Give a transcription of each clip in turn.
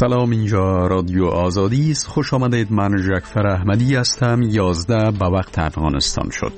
سلام، اینجا رادیو آزادی است. خوش آمدید. من جعفر احمدی هستم. 11 به وقت افغانستان شد.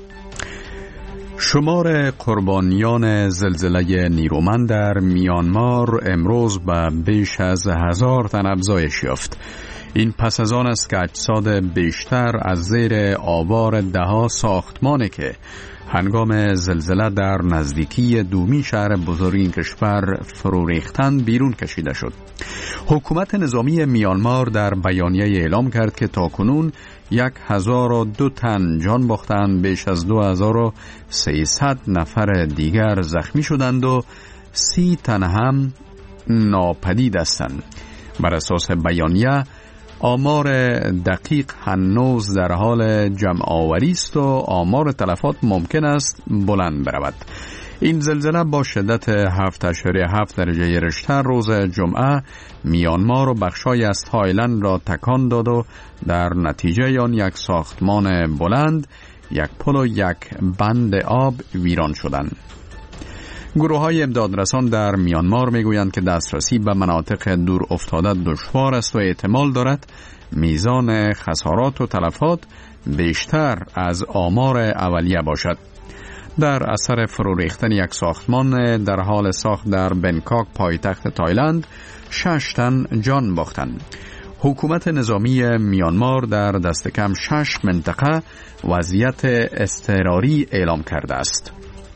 شمار قربانیان زلزله نیرومند در میانمار امروز به بیش از 1000 تن افزایش یافت. این پس از آن است که اجساد بیشتر از زیر آوار دهها ساختمانی که هنگام زلزله در نزدیکی دومی شهر بزرگ این کشور فرو ریختند بیرون کشیده شد. حکومت نظامی میانمار در بیانیه اعلام کرد که تاکنون 1002 تن جان باختند، بیش از 2300 نفر دیگر زخمی شدند و 30 تن هم ناپدید هستند. بر اساس بیانیه آمار دقیق هنوز در حال جمع آوری است و آمار تلفات ممکن است بلند برود. این زلزله با شدت 7.7 درجه ریشتر روز جمعه میانمار و بخشای از تایلند را تکان داد و در نتیجه آن یک ساختمان بلند، یک پل و یک بند آب ویران شدند. گروه‌های امدادرسان در میانمار میگویند که دسترسی به مناطق دور افتاده دشوار است و احتمال دارد میزان خسارات و تلفات بیشتر از آمار اولیه باشد. در اثر فرو ریختن یک ساختمان در حال ساخت در بنکاک پایتخت تایلند 6 تن جان باختند. حکومت نظامی میانمار در دست کم 6 منطقه وضعیت اضطراری اعلام کرده است.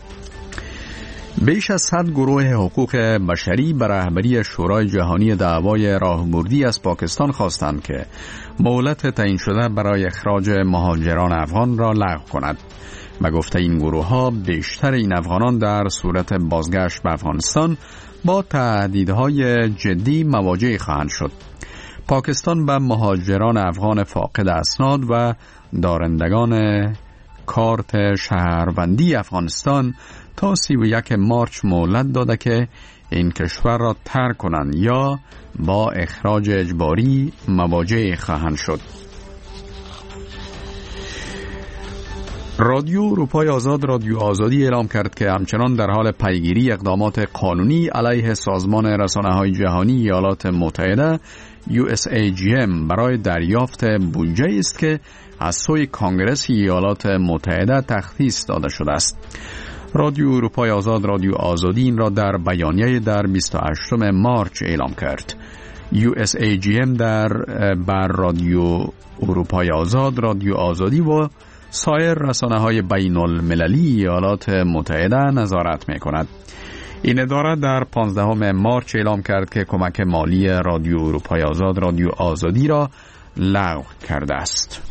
بیش از 100 گروه حقوق بشری به رهبری شورای جهانی دعوای راهبردی از پاکستان خواستند که مهلت تعیین شده برای اخراج مهاجران افغان را لغو کند. به گفته این گروه ها بیشتر این افغانان در صورت بازگشت به افغانستان با تهدیدهای جدی مواجه خواهند شد. پاکستان به مهاجران افغان فاقد اسناد و دارندگان کارت شهروندی افغانستان تا 31 مارچ مهلت داده که این کشور را ترک کنند یا با اخراج اجباری مواجه خواهند شد. رادیو اروپای آزاد رادیو آزادی اعلام کرد که همچنان در حال پیگیری اقدامات قانونی علیه سازمان رسانه‌های جهانی ایالات متحده USAGM برای دریافت بودجه است که از سوی کانگرس ایالات متحده تخصیص داده شده است. رادیو اروپای آزاد رادیو آزادی این را در بیانیه در 28 مارچ اعلام کرد. USAGM بر رادیو اروپای آزاد رادیو آزادی و سایر رسانه‌های بین المللی ایالات متحده نظارت می‌کند. این اداره در 15 مارچ اعلام کرد که کمک مالی رادیو اروپای آزاد رادیو آزادی را لغو کرده است.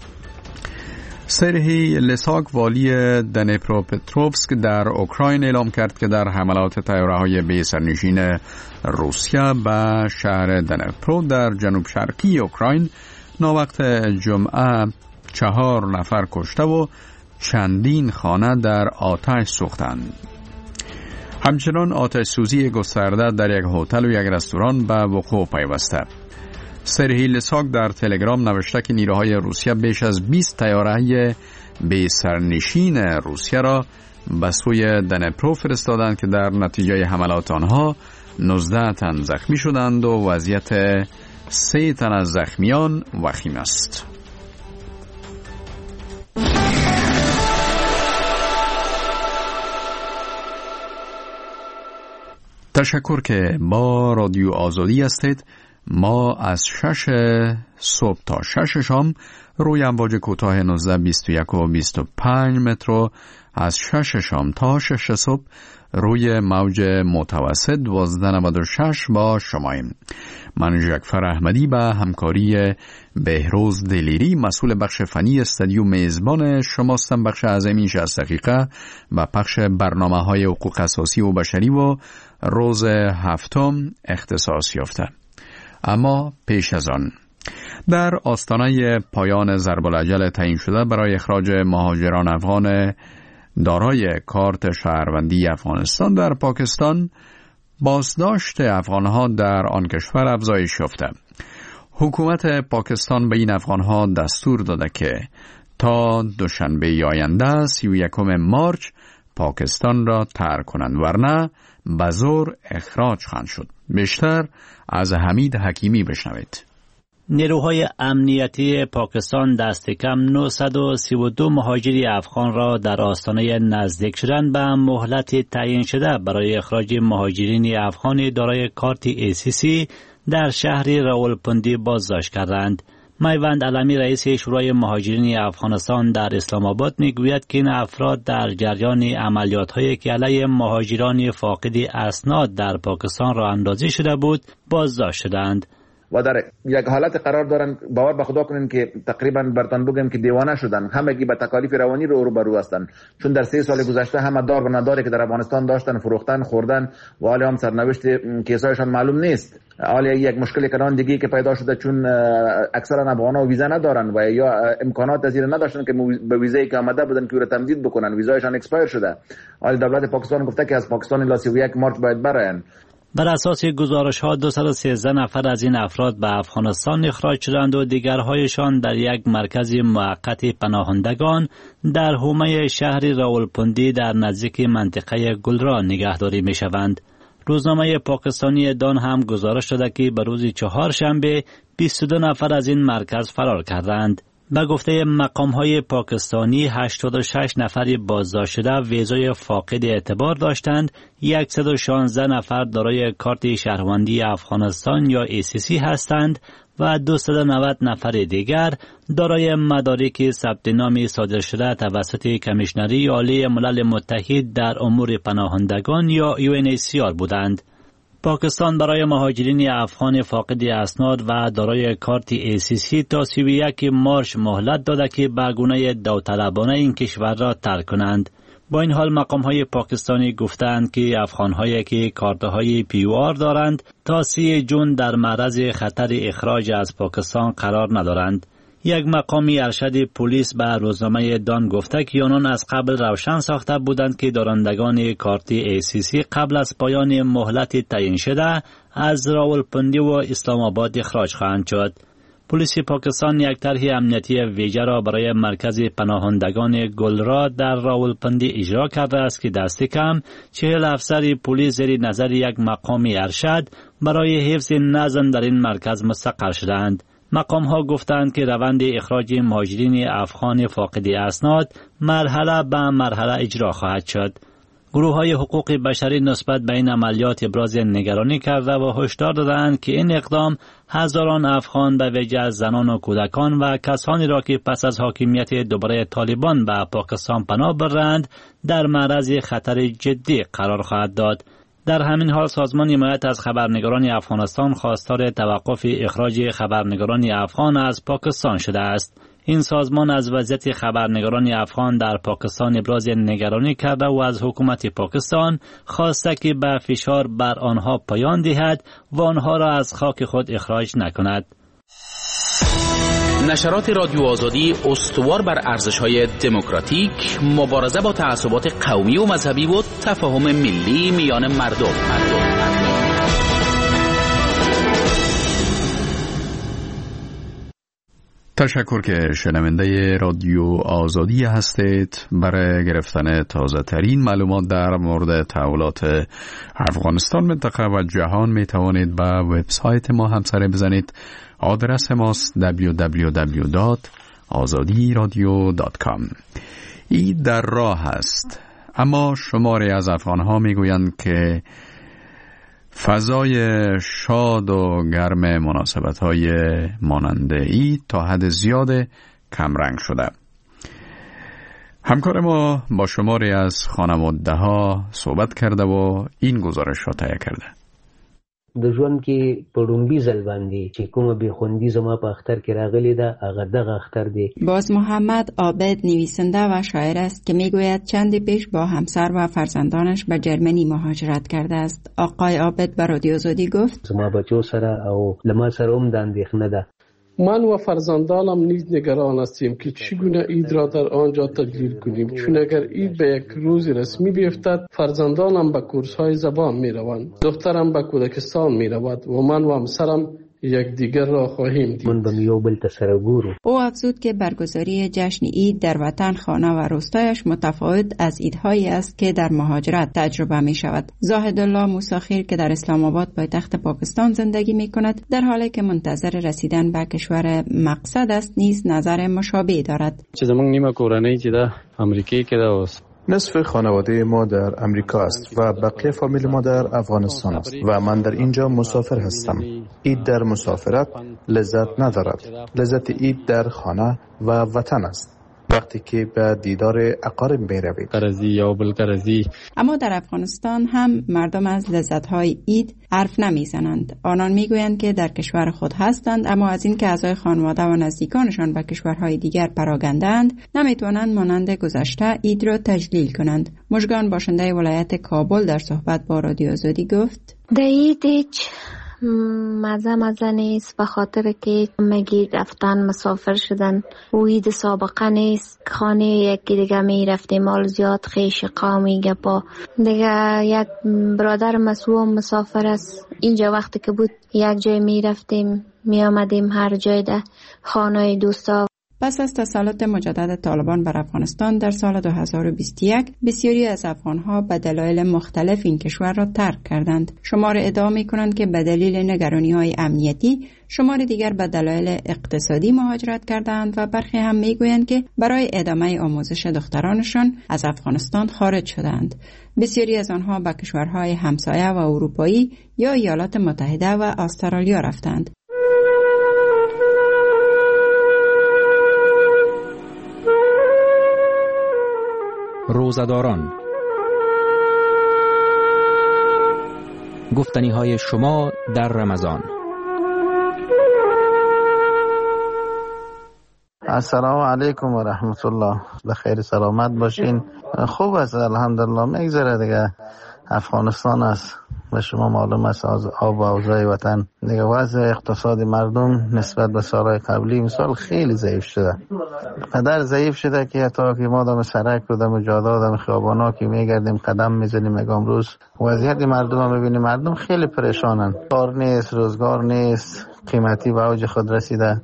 سرهی لساک والی دنیپروپتروفسک در اوکراین اعلام کرد که در حملات طیاره‌های بی سرنشین روسیه به شهر دنیپرو در جنوب شرقی اوکراین ناوقت جمعه 4 نفر کشته و چندین خانه در آتش سوختند. همچنان آتش سوزی گسترده در یک هتل و یک رستوران به وقوع پیوسته. سرهی لساک در تلگرام نوشته که نیروهای روسیه بیش از 20 طیاره بی سرنشین روسیه را به سوی دنیپرو فرستادند که در نتیجه حملات آنها 19 تن زخمی شدند و وضعیت 3 تن از زخمیان وخیم است. تشکر که با رادیو آزادی هستید. ما از 6 صبح تا 6 شام روی امواج کوتاه 19، 21 و 25 متر، از 6 شام تا 6 صبح روی موج متوسط 1296 با شماییم. من جعفر احمدی به همکاری بهروز دلیری مسئول بخش فنی استودیو میزبان شماستم. بخش اعظمی 60 دقیقه و پخش برنامه‌های حقوق اساسی و بشری و روز هفتم اختصاص یافته. اما پیش از آن در آستانه پایان ضرب العجل تعیین شده برای اخراج مهاجران افغان دارای کارت شهروندی افغانستان در پاکستان، بازداشت افغانها در آن کشور افزایش یافته. حکومت پاکستان به این افغانها دستور داده که تا دوشنبه آینده 31 مارچ پاکستان را ترک کنند، ورنه به زور اخراج خواهند شد. بیشتر از حمید حکیمی بشنوید. نیروهای امنیتی پاکستان دست کم 932 مهاجری افغان را در آستانه نزدیک شدن به مهلت تعیین شده برای اخراج مهاجرین افغان دارای کارت ACC در شهر راولپندی بازداشت کردند. میوند علمی رئیس شورای مهاجرین افغانستان در اسلام آباد میگوید که این افراد در جریان عملیات‌هایی که علیه مهاجران فاقد اسناد در پاکستان راه اندازی شده بود بازداشت شدند و در یک حالت قرار دارن. باور به خدا کنین که تقریبا برتان بگم که دیوانه شدن، همگی به تکالیف روانی روبرو هستند، چون در 3 سال گذشته همه دار و نداری که در افغانستان داشتن فروختن خوردن و حالا هم سرنوشت کیسایشان معلوم نیست. حالا یک مشکل کلان دیگه که پیدا شده، چون اکثرا افغانا ویزا ندارن و یا امکانات از این نداشتن که به ویزایی که آمده بودن که رو تمدید بکنن، ویزایشان اکسپایر شده. حالا دولت پاکستان گفته که از پاکستان الی 31 مارچ باید برن. بر اساس گزارش‌ها 213 نفر از این افراد به افغانستان اخراج شدند و دیگرهایشان در یک مرکز موقت پناهندگان در حومه شهر راولپندی در نزدیک منطقه گلرا نگهداری می‌شوند. روزنامه پاکستانی دان هم گزارش داده که به روز چهارشنبه 22 نفر از این مرکز فرار کردند. به گفته مقام‌های پاکستانی 86 نفر بازداشت شده ویزای فاقد اعتبار داشتند، 116 نفر دارای کارت شهروندی افغانستان یا ACC هستند و 290 نفر دیگر دارای مدارک ثبت نام صادر شده توسط کمیشنری عالی ملل متحد در امور پناهندگان یا UNHCR بودند. پاکستان برای مهاجرین افغان فاقد اسناد و دارای کارت ACC تا 31 مارچ مهلت داده که به گونه داوطلبانه این کشور را ترک کنند. با این حال مقام‌های پاکستانی گفتند که افغان‌هایی که کارت‌های PUR دارند تا 30 جون در معرض خطر اخراج از پاکستان قرار ندارند. یک مقامی ارشد پلیس به روزنامه دان گفته که آنان از قبل روشن ساخته بودند که دارندگان کارت ACC قبل از پایان مهلت تعیین شده از راولپندی و اسلام آباد اخراج خواهند شد. پلیس پاکستان یک طرح امنیتی ویژه را برای مرکز پناهندگان گلرا در راولپندی اجرا کرده است که دست کم 40 افسر پلیس زیر نظر یک مقامی ارشد برای حفظ نظم در این مرکز مستقر شدند. مقام ها گفتند که روند اخراج مهاجرین افغان فاقد اسناد مرحله به مرحله اجرا خواهد شد. گروه های حقوق بشری نسبت به این عملیات ابراز نگرانی کرده و هشدار دادند که این اقدام هزاران افغان به ویژه از زنان و کودکان و کسانی را که پس از حاکمیت دوباره طالبان به پاکستان پناه برند در معرض خطر جدی قرار خواهد داد. در همین حال سازمان حمایت از خبرنگاران افغانستان خواستار توقف اخراج خبرنگاران افغان از پاکستان شده است. این سازمان از وضعیت خبرنگاران افغان در پاکستان ابراز نگرانی کرده و از حکومت پاکستان خواسته که به فشار بر آنها پایان دهد و آنها را از خاک خود اخراج نکند. نشرات رادیو آزادی استوار بر ارزش‌های دموکراتیک، مبارزه با تعصبات قومی و مذهبی و تفاهم ملی میان مردم. تشکر که شنونده رادیو آزادی هستید. برای گرفتن تازه ترین معلومات در مورد تحولات افغانستان، منطقه و جهان می توانید به وبسایت ما هم سر بزنید. آدرس ماست www.azadiradio.com. این در راه است، اما شماری از افغانها می گویند که فضای شاد و گرم مناسبت‌های مانند عید تا حد زیاد کمرنگ شده. همکار ما با شماری از خانواده‌ها صحبت کرده و این گزارش را تهیه کرده. د ژوند کې په لومبي ځل باندې چې کومه بېخوندي زما په اختر کې راغلې ده هغه دغه اختر دی. باز محمد عابد نویسنده و شاعر است که میگوید چند پیش با همسر و فرزندانش به جرمنی مهاجرت کرده است. آقای عابد به رادیو آزادی گفت زما بچو سره او لما سره هم د اندېښنه ده. من و فرزندانم نیز نگران هستیم که چگونه عید را در آنجا تجلیل کنیم، چون اگر عید به یک روز رسمی بیفتد فرزندانم به کورس‌های زبان می‌روند، دخترم به کودکستان می‌رود و من و همسرم یکدیگر را خواهیم دید. من به یو بل تسرگورو. او افزود که برگزاری جشن عید در وطن، خانه و روستایش متفاوت از عیدهایی است که در مهاجرت تجربه می شود. زاهد الله موسیخیل که در اسلام آباد پایتخت پاکستان زندگی می کند، در حالی که منتظر رسیدن به کشور مقصد است نیز نظر مشابه دارد. چیز من نیمه کورنی چې ده امریکایی که ده نصف خانواده ما در امریکا است و بقیه فامیل ما در افغانستان است و من در اینجا مسافر هستم. عید در مسافرت لذت ندارد. لذت عید در خانه و وطن است. وقتی که به دیدار اقارب می‌روید. قرضی یا بالقرضی. اما در افغانستان هم مردم از لذت‌های عید حرف نمی‌زنند. آنان می‌گویند که در کشور خود هستند، اما از این که اعضای خانواده و نزدیکانشان به کشورهای دیگر پراگنده‌اند نمی‌توانند مانند گذشته عید را تجلیل کنند. مژگان باشنده ولایت کابل در صحبت با رادیو آزادی گفت: در عید مزه نیست، به خاطر که مگی رفتن مسافر شدن و عید سابقه نیست. خانه یکی دیگه می رفتیم، مال زیاد خیش قومی گپا دیگه. یک برادر مسوم مسافر است، اینجا وقتی که بود یک جای می رفتیم می آمدیم، هر جای ده خانه دوستا. پس از تسلط مجدد طالبان بر افغانستان در سال 2021 بسیاری از افغانها به دلایل مختلف این کشور را ترک کردند. شمار ادعا می‌کنند که به دلیل نگرانی‌های امنیتی، شمار دیگر به دلایل اقتصادی مهاجرت کردند و برخی هم می‌گویند که برای ادامه آموزش دخترانشان از افغانستان خارج شدند. بسیاری از آنها به کشورهای همسایه و اروپایی یا ایالات متحده و استرالیا رفتند. روزداران، گفتنی های شما در رمضان. السلام علیکم و رحمت الله. بخیر سلامت باشین. خوب است الحمدلله، میگذره دیگه. افغانستان است و شما معلوم است از آب و اوضاع وطن دیگه. وضع اقتصادی مردم نسبت به سالهای قبلی مثال خیلی ضعیف شده، قدر ضعیف شده که حتی که ما دم سرک رو دم جادا دم خیابانا که میگردیم قدم میزنیم میگم امروز وضعیت مردم رو میبینیم. مردم خیلی پریشانن، کار نیست، روزگار نیست، قیمتی به اوج خود رسیده.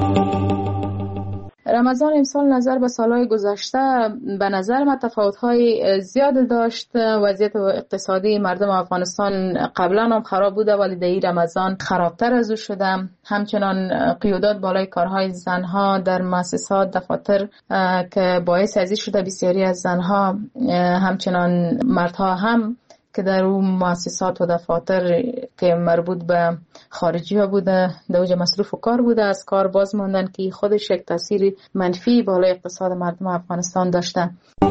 رمضان امسال نظر به سالهای گذشته به نظر من تفاوت‌های زیاد داشت. وضعیت اقتصادی مردم افغانستان قبلا هم خراب بوده ولی در این رمضان خرابتر از او شده. همچنان قیودات بالای کارهای زنها در مؤسسات دفاتر که باعث ازی شده بسیاری از زنها همچنان مردها هم که در اون مؤسسات و دفاتر که مربوط به خارجی ها بوده در اوج مصروف و کار بوده از کار باز موندن که خودش یک تاثیر منفی بالای اقتصاد مردم افغانستان داشته.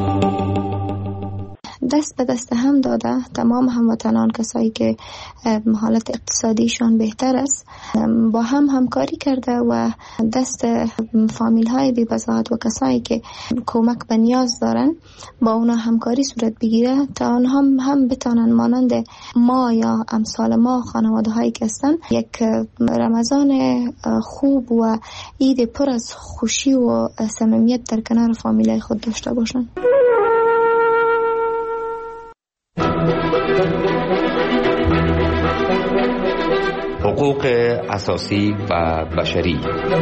دست به دست هم داده تمام هموطنان، کسایی که حالت اقتصادیشان بهتر است، با هم همکاری کرده و دست فامیل های بی بضاعت و کسایی که کمک به نیاز دارن با اونا همکاری صورت بگیره تا آنها هم بتانن مانند ما یا امثال ما خانواده هایی که هستن یک رمضان خوب و عید پر از خوشی و صمیمیت در کنار فامیل های خود داشته باشن. حقوق اساسی و بشری.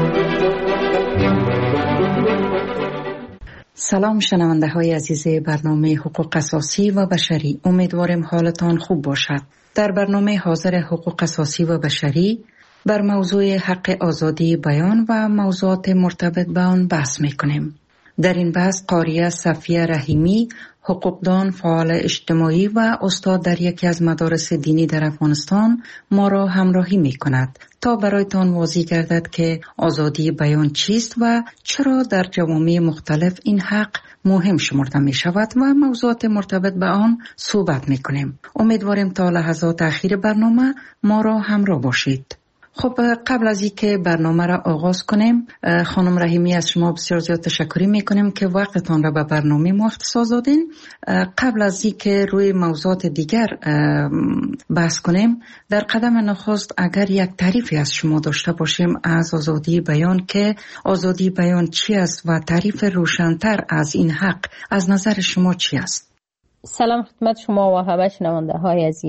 سلام شنونده های عزیز برنامه حقوق اساسی و بشری، امیدوارم حالتان خوب باشد. در برنامه حاضر حقوق اساسی و بشری بر موضوع حق آزادی بیان و موضوعات مرتبط به آن بحث میکنیم. در این بحث قاریه صفیه رحیمی، حقوقدان، فعال اجتماعی و استاد در یکی از مدارس دینی در افغانستان ما را همراهی می کند تا برایتان واضح گردد که آزادی بیان چیست و چرا در جوامع مختلف این حق مهم شمرده می شود و موضوعات مرتبط به آن صحبت می کنیم. امیدواریم تا لحظات اخیر برنامه ما را همراه باشید. خب قبل از اینکه برنامه را آغاز کنیم، خانم رحیمی از شما بسیار زیاد تشکر میکنیم که وقتتان را به برنامه ما اختصاص دادین. قبل از اینکه روی موضوعات دیگر بحث کنیم، در قدم نخست اگر یک تعریفی از شما داشته باشیم از آزادی بیان، که آزادی بیان چی است و تعریف روشن‌تر از این حق از نظر شما چی است؟ سلام خدمت شما و همه شنونده های عزیز.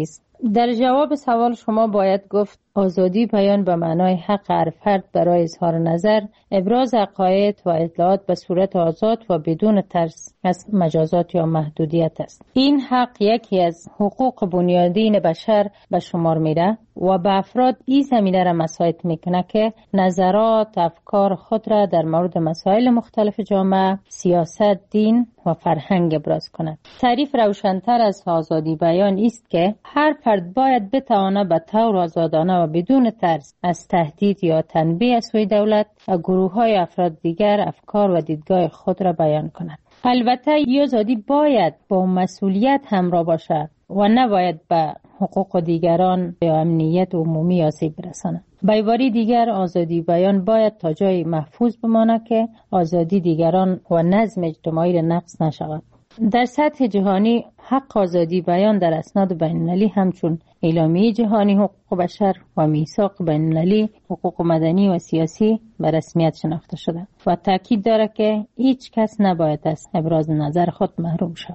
در جواب سوال شما باید گفت آزادی بیان به معنای حق هر فرد برای اظهار نظر، ابراز عقاید و اطلاعات به صورت آزاد و بدون ترس از مجازات یا محدودیت است. این حق یکی از حقوق بنیادین بشر به شمار میره و به افراد این زمینه را مساعد میکنه که نظرات، افکار خود را در مورد مسائل مختلف جامعه، سیاست، دین و فرهنگ ابراز کند. تعریف روشن‌تر از آزادی بیان است که هر فرد باید بتواند به طور آزادانه و بدون ترس از تهدید یا تنبیه از سوی دولت و گروه‌های افراد دیگر افکار و دیدگاه خود را بیان کند. البته این آزادی باید با مسئولیت همراه باشد و نباید به حقوق دیگران یا امنیت عمومی آسیب برساند. به عبارت دیگر آزادی بیان باید تا جای محفوظ بماند که آزادی دیگران و نظم اجتماعی را نقض نشود. در سطح جهانی حق آزادی بیان در اسناد بین‌المللی همچون اعلامیه جهانی حقوق بشر و میثاق بین‌المللی حقوق مدنی و سیاسی به رسمیت شناخته شده و تاکید دارد که هیچ کس نباید از ابراز نظر خود محروم شود.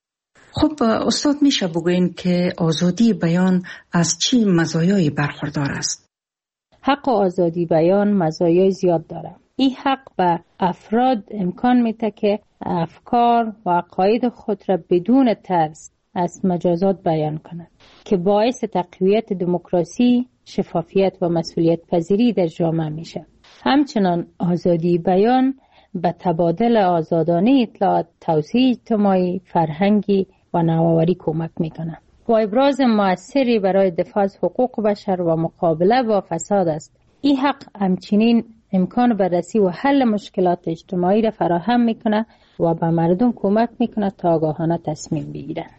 خب استاد میشه بگوین که آزادی بیان از چی مزایایی برخوردار است؟ حق آزادی بیان مزایای زیاد داره. این حق به افراد امکان میده که افکار و عقاید خود را بدون ترس از مجازات بیان کنند که باعث تقویت دموکراسی، شفافیت و مسئولیت پذیری در جامعه میشه. همچنان آزادی بیان به تبادل آزادانه اطلاعات، توسعه اجتماعی، فرهنگی و نوآوری کمک میکنه و ابراز موثری برای دفاع از حقوق بشر و مقابله با فساد است. این حق همچنین امکان بررسی و حل مشکلات اجتماعی را فراهم میکنه و به مردم کمک میکنه تا آگاهانه تصمیم بگیرن.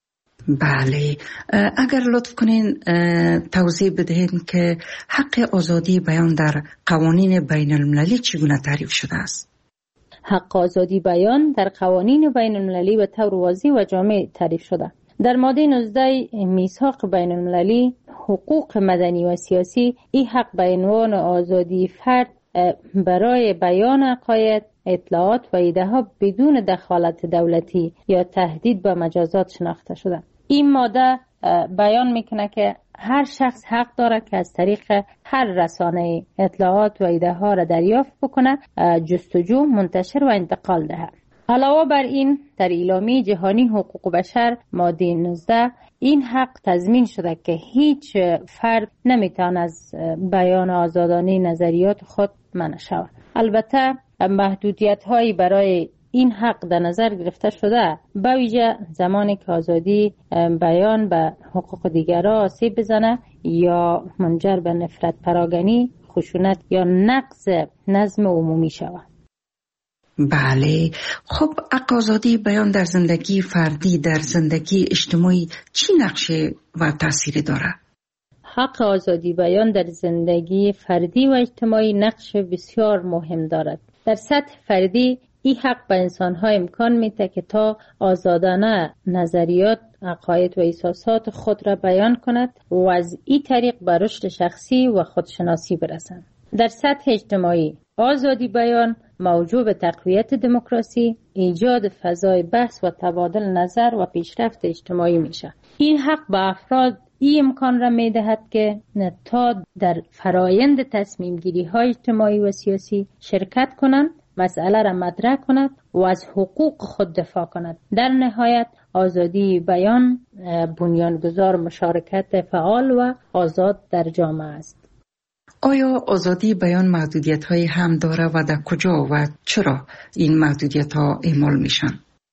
بله، اگر لطف کنین توضیح بدهید که حق آزادی بیان در قوانین بین المللی چگونه تعریف شده است؟ حق آزادی بیان در قوانین بین المللی به طور واضح و جامع تعریف شده. در ماده 19 میثاق بین المللی حقوق مدنی و سیاسی این حق به عنوان آزادی فرد برای بیان عقاید، اطلاعات و ایده ها بدون دخالت دولتی یا تهدید به مجازات شناخته شده. این ماده بیان میکنه که هر شخص حق داره که از طریق هر رسانه اطلاعات و ایده ها را دریافت بکنه، جستجو، منتشر و انتقال دهد. علاوه بر این در اعلامیه جهانی حقوق بشر ماده 19 این حق تضمین شده که هیچ فرد نمیتونه از بیان آزادانه نظریات خود منع شود. البته محدودیت هایی برای این حق در نظر گرفته شده، به ویژه زمانی که آزادی بیان به حقوق دیگران آسیب بزنه یا منجر به نفرت پراگنی، خشونت یا نقض نظم عمومی شود. بله، خب حق آزادی بیان در زندگی فردی، در زندگی اجتماعی چی نقشه و تأثیری داره؟ حق آزادی بیان در زندگی فردی و اجتماعی نقش بسیار مهم دارد. در سطح فردی این حق به انسان‌ها امکان میده که تا آزادانه نظریات، عقاید و احساسات خود را بیان کند و از این طریق به رشد شخصی و خودشناسی برسند. در سطح اجتماعی آزادی بیان موجب به تقویت دموکراسی، ایجاد فضای بحث و تبادل نظر و پیشرفت اجتماعی میشه. این حق به افراد این امکان را میدهد که تا در فرایند تصمیم گیری های اجتماعی و سیاسی شرکت کنند، مسئله را مطرح کند و از حقوق خود دفاع کند. در نهایت آزادی بیان بنیانگذار مشارکت فعال و آزاد در جامعه است. آیا آزادی بیان محدودیت های هم داره و در کجا و چرا این محدودیت ها اعمال میشن؟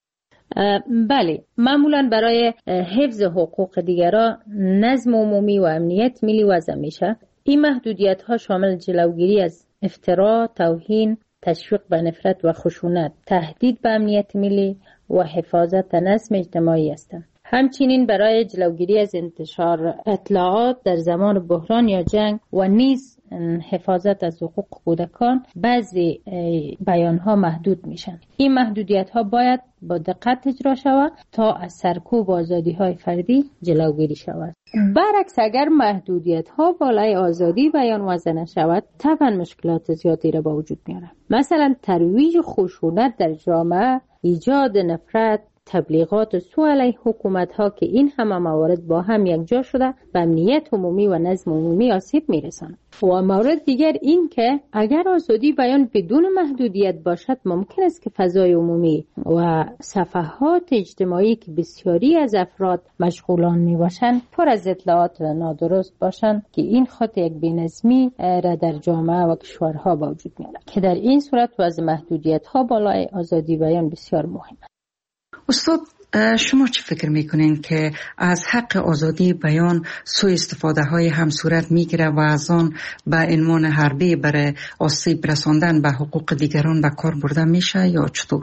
بله، معمولا برای حفظ حقوق دیگران، نظم عمومی و امنیت ملی وضع میشه. این محدودیت ها شامل جلوگیری از افترا، توهین، تشویق به نفرت و خشونت، تهدید به امنیت ملی و حفاظت نظم اجتماعی هستند. همچنین برای جلوگیری از انتشار اطلاعات در زمان بحران یا جنگ و نیز حفاظت از حقوق کودکان بعضی بیانها محدود میشن. این محدودیت ها باید با دقت اجرا شود تا از سرکوب آزادی های فردی جلوگیری شود. برعکس اگر محدودیت ها بالای آزادی بیان وضع نشود، طبعا مشکلات زیادی را به وجود میاره. مثلا ترویج خشونت در جامعه، ایجاد نفرت، تبلیغات و سوء علیه حکومت ها که این همه موارد با هم یکجا شده به امنیت عمومی و نظم عمومی آسیب میرساند. و مورد دیگر این که اگر آزادی بیان بدون محدودیت باشد، ممکن است که فضای عمومی و صفحات اجتماعی که بسیاری از افراد مشغولان می باشند پر از اطلاعات نادرست باشند که این خود یک بی‌نظمی را در جامعه و کشورها با وجود می‌آورد که در این صورت وضع محدودیت ها بالای آزادی بیان بسیار مهم است. استاد، شما چه فکر میکنین که از حق آزادی بیان سوء استفاده های هم صورت میگیره و از آن به عنوان حربه برای آسیب رساندن به حقوق دیگران به کار برده میشه یا چطور؟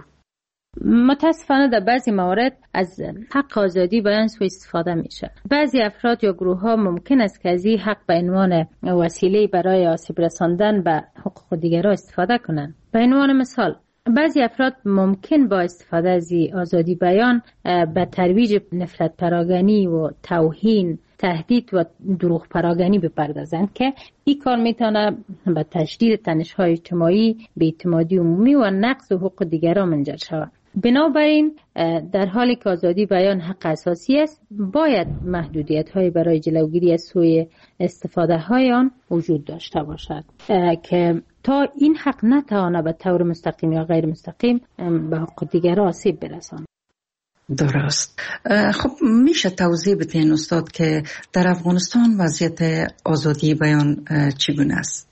متاسفانه در بعضی موارد از حق آزادی بیان سوء استفاده میشه. بعضی افراد یا گروه ها ممکن است که از این حق به عنوان وسیله برای آسیب رساندن به حقوق دیگران استفاده کنند. به عنوان مثال، بعضی افراد ممکن با استفاده از آزادی بیان به ترویج نفرت پراگنی و توهین، تهدید و دروغ پراگنی بپردازند که این کار میتونه به تشدید تنش‌های اجتماعی، بی‌اعتمادی عمومی و نقض حقوق دیگران منجر شود. بنابراین در حالی که آزادی بیان حق اساسی است، باید محدودیت‌های برای جلوگیری از سوء استفاده های آن وجود داشته باشد که تا این حق نتواند به طور مستقیم یا غیر مستقیم به حقوق دیگران آسیب برساند. درست. خب میشه توضیح بدین استاد که در افغانستان وضعیت آزادی بیان چگونه است؟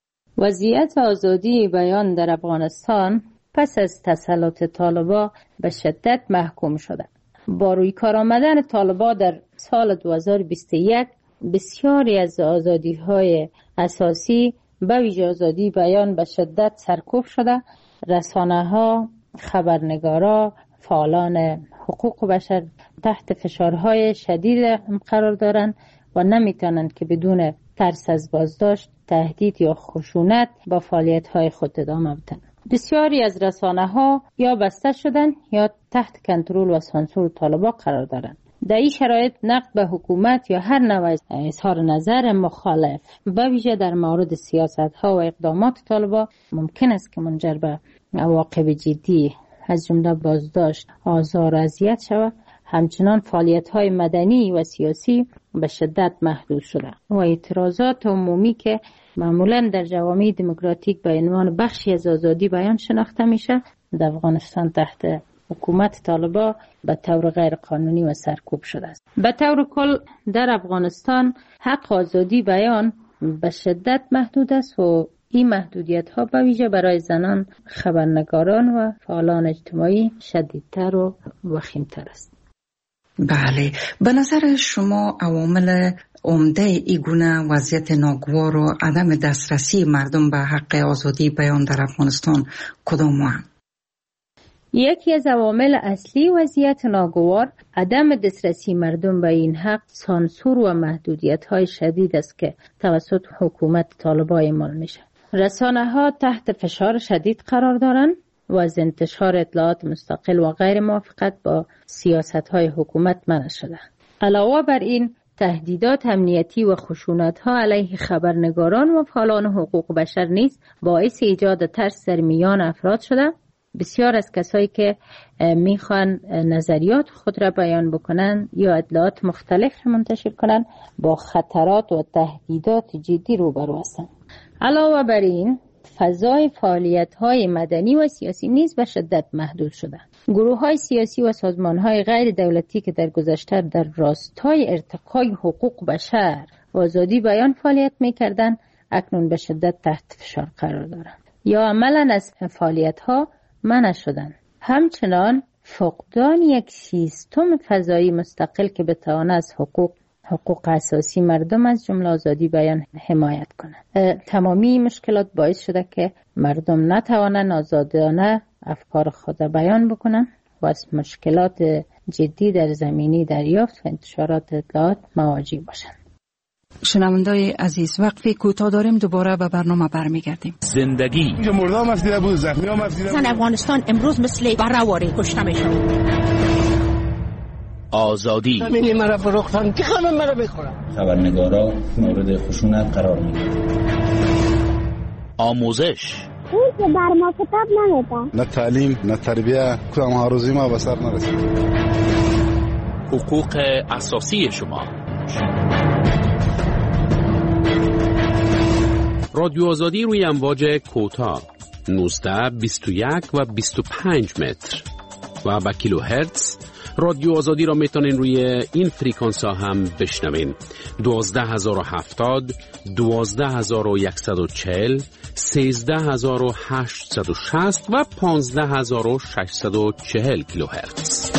وضعیت آزادی بیان در افغانستان پس از تسلط طالبان به شدت محکوم شده. با روی کار آمدن طالبان در سال 2021 بسیاری از آزادی‌های اساسی به ویژه آزادی بیان به شدت سرکوب شده. رسانه‌ها، خبرنگارا، فعالان حقوق بشر تحت فشارهای شدید قرار دارند و نمیتونند که بدون ترس از بازداشت، تهدید یا خشونت با فعالیت‌های خود ادامه بدن. بسیاری از رسانه‌ها یا بسته شدن یا تحت کنترل و سانسور طالبان قرار دارند. در این شرایط نقد به حکومت یا هر نوع اظهار نظر مخالف به ویژه در مورد سیاست‌ها و اقدامات طالبان ممکن است که منجر به عواقب جدی از جمله بازداشت، آزار و اذیت شود. همچنان فعالیت‌های مدنی و سیاسی به شدت محدود شده و اعتراضات عمومی که معمولاً در جوامع دموکراتیک به عنوان بخشی از آزادی بیان شناخته میشه، در افغانستان تحت حکومت طالبان به طور غیر قانونی و سرکوب شده است. به طور کل در افغانستان حق آزادی بیان به شدت محدود است و این محدودیت ها به ویژه برای زنان، خبرنگاران و فعالان اجتماعی شدیدتر و وخیمتر است. بله، به نظر شما عوامل عمده این گونه وضعیت ناگوار و عدم دسترسی مردم به حق آزادی بیان در افغانستان کدام هستند؟ یکی از عوامل اصلی وضعیت ناگوار عدم دسترسی مردم به این حق سانسور و محدودیت‌های شدید است که توسط حکومت طالبان اعمال میشه. رسانه‌ها تحت فشار شدید قرار دارند و از انتشار اطلاعات مستقل و غیر موافقت با سیاست‌های حکومت منع شده. علاوه بر این تهدیدات امنیتی و خشونت‌ها علیه خبرنگاران و فعالان حقوق بشر نیز باعث ایجاد ترس در میان افراد شده. بسیار از کسایی که میخوان نظریات خود را بیان بکنن یا اطلاعات مختلف را منتشر کنن با خطرات و تهدیدات جدی روبرو هستند. علاوه بر این فضای فعالیت‌های مدنی و سیاسی نیز به شدت محدود شده. گروه‌های سیاسی و سازمان‌های غیر دولتی که در گذشته در راستای ارتقای حقوق بشر و آزادی بیان فعالیت می‌کردند، اکنون به شدت تحت فشار قرار دارند یا عملاً از فعالیت‌ها منع شدند. همچنان فقدان یک سیستم فضایی مستقل که بتواند از حقوق اساسی مردم از جمله آزادی بیان حمایت کنند. تمامی مشکلات باعث شده که مردم نتوانند آزادانه افکار خود بیان بکنند و از مشکلات جدی در زمینه دریافت و انتشارات اطلاعات مواجه باشند. شنوندای عزیز، وقفی کوتاه داریم، دوباره به برنامه برمیگردیم. زندگی مردم افسیده بود، زخمی هم افسیده. افغانستان امروز مثل برآوری کشته میشه. آزادی همین مرا فروختن که همه مرا بخورن. خبرنگارا مورد خشونت قرار میگیرند. آموزش این که بر ما کتاب نمیدن. نه تعلیم نه تربیه، کدام ها روزی ما به سر نرسید. حقوق اساسی شما. رادیو آزادی روی امواج کوتاه 19 21 و 25 متر و با کیلوهرتز. رادیو آزادی را میتونین روی این فریکانس ها هم بشنوین. 12070 12140 13860 و 15640 کیلوهرتز.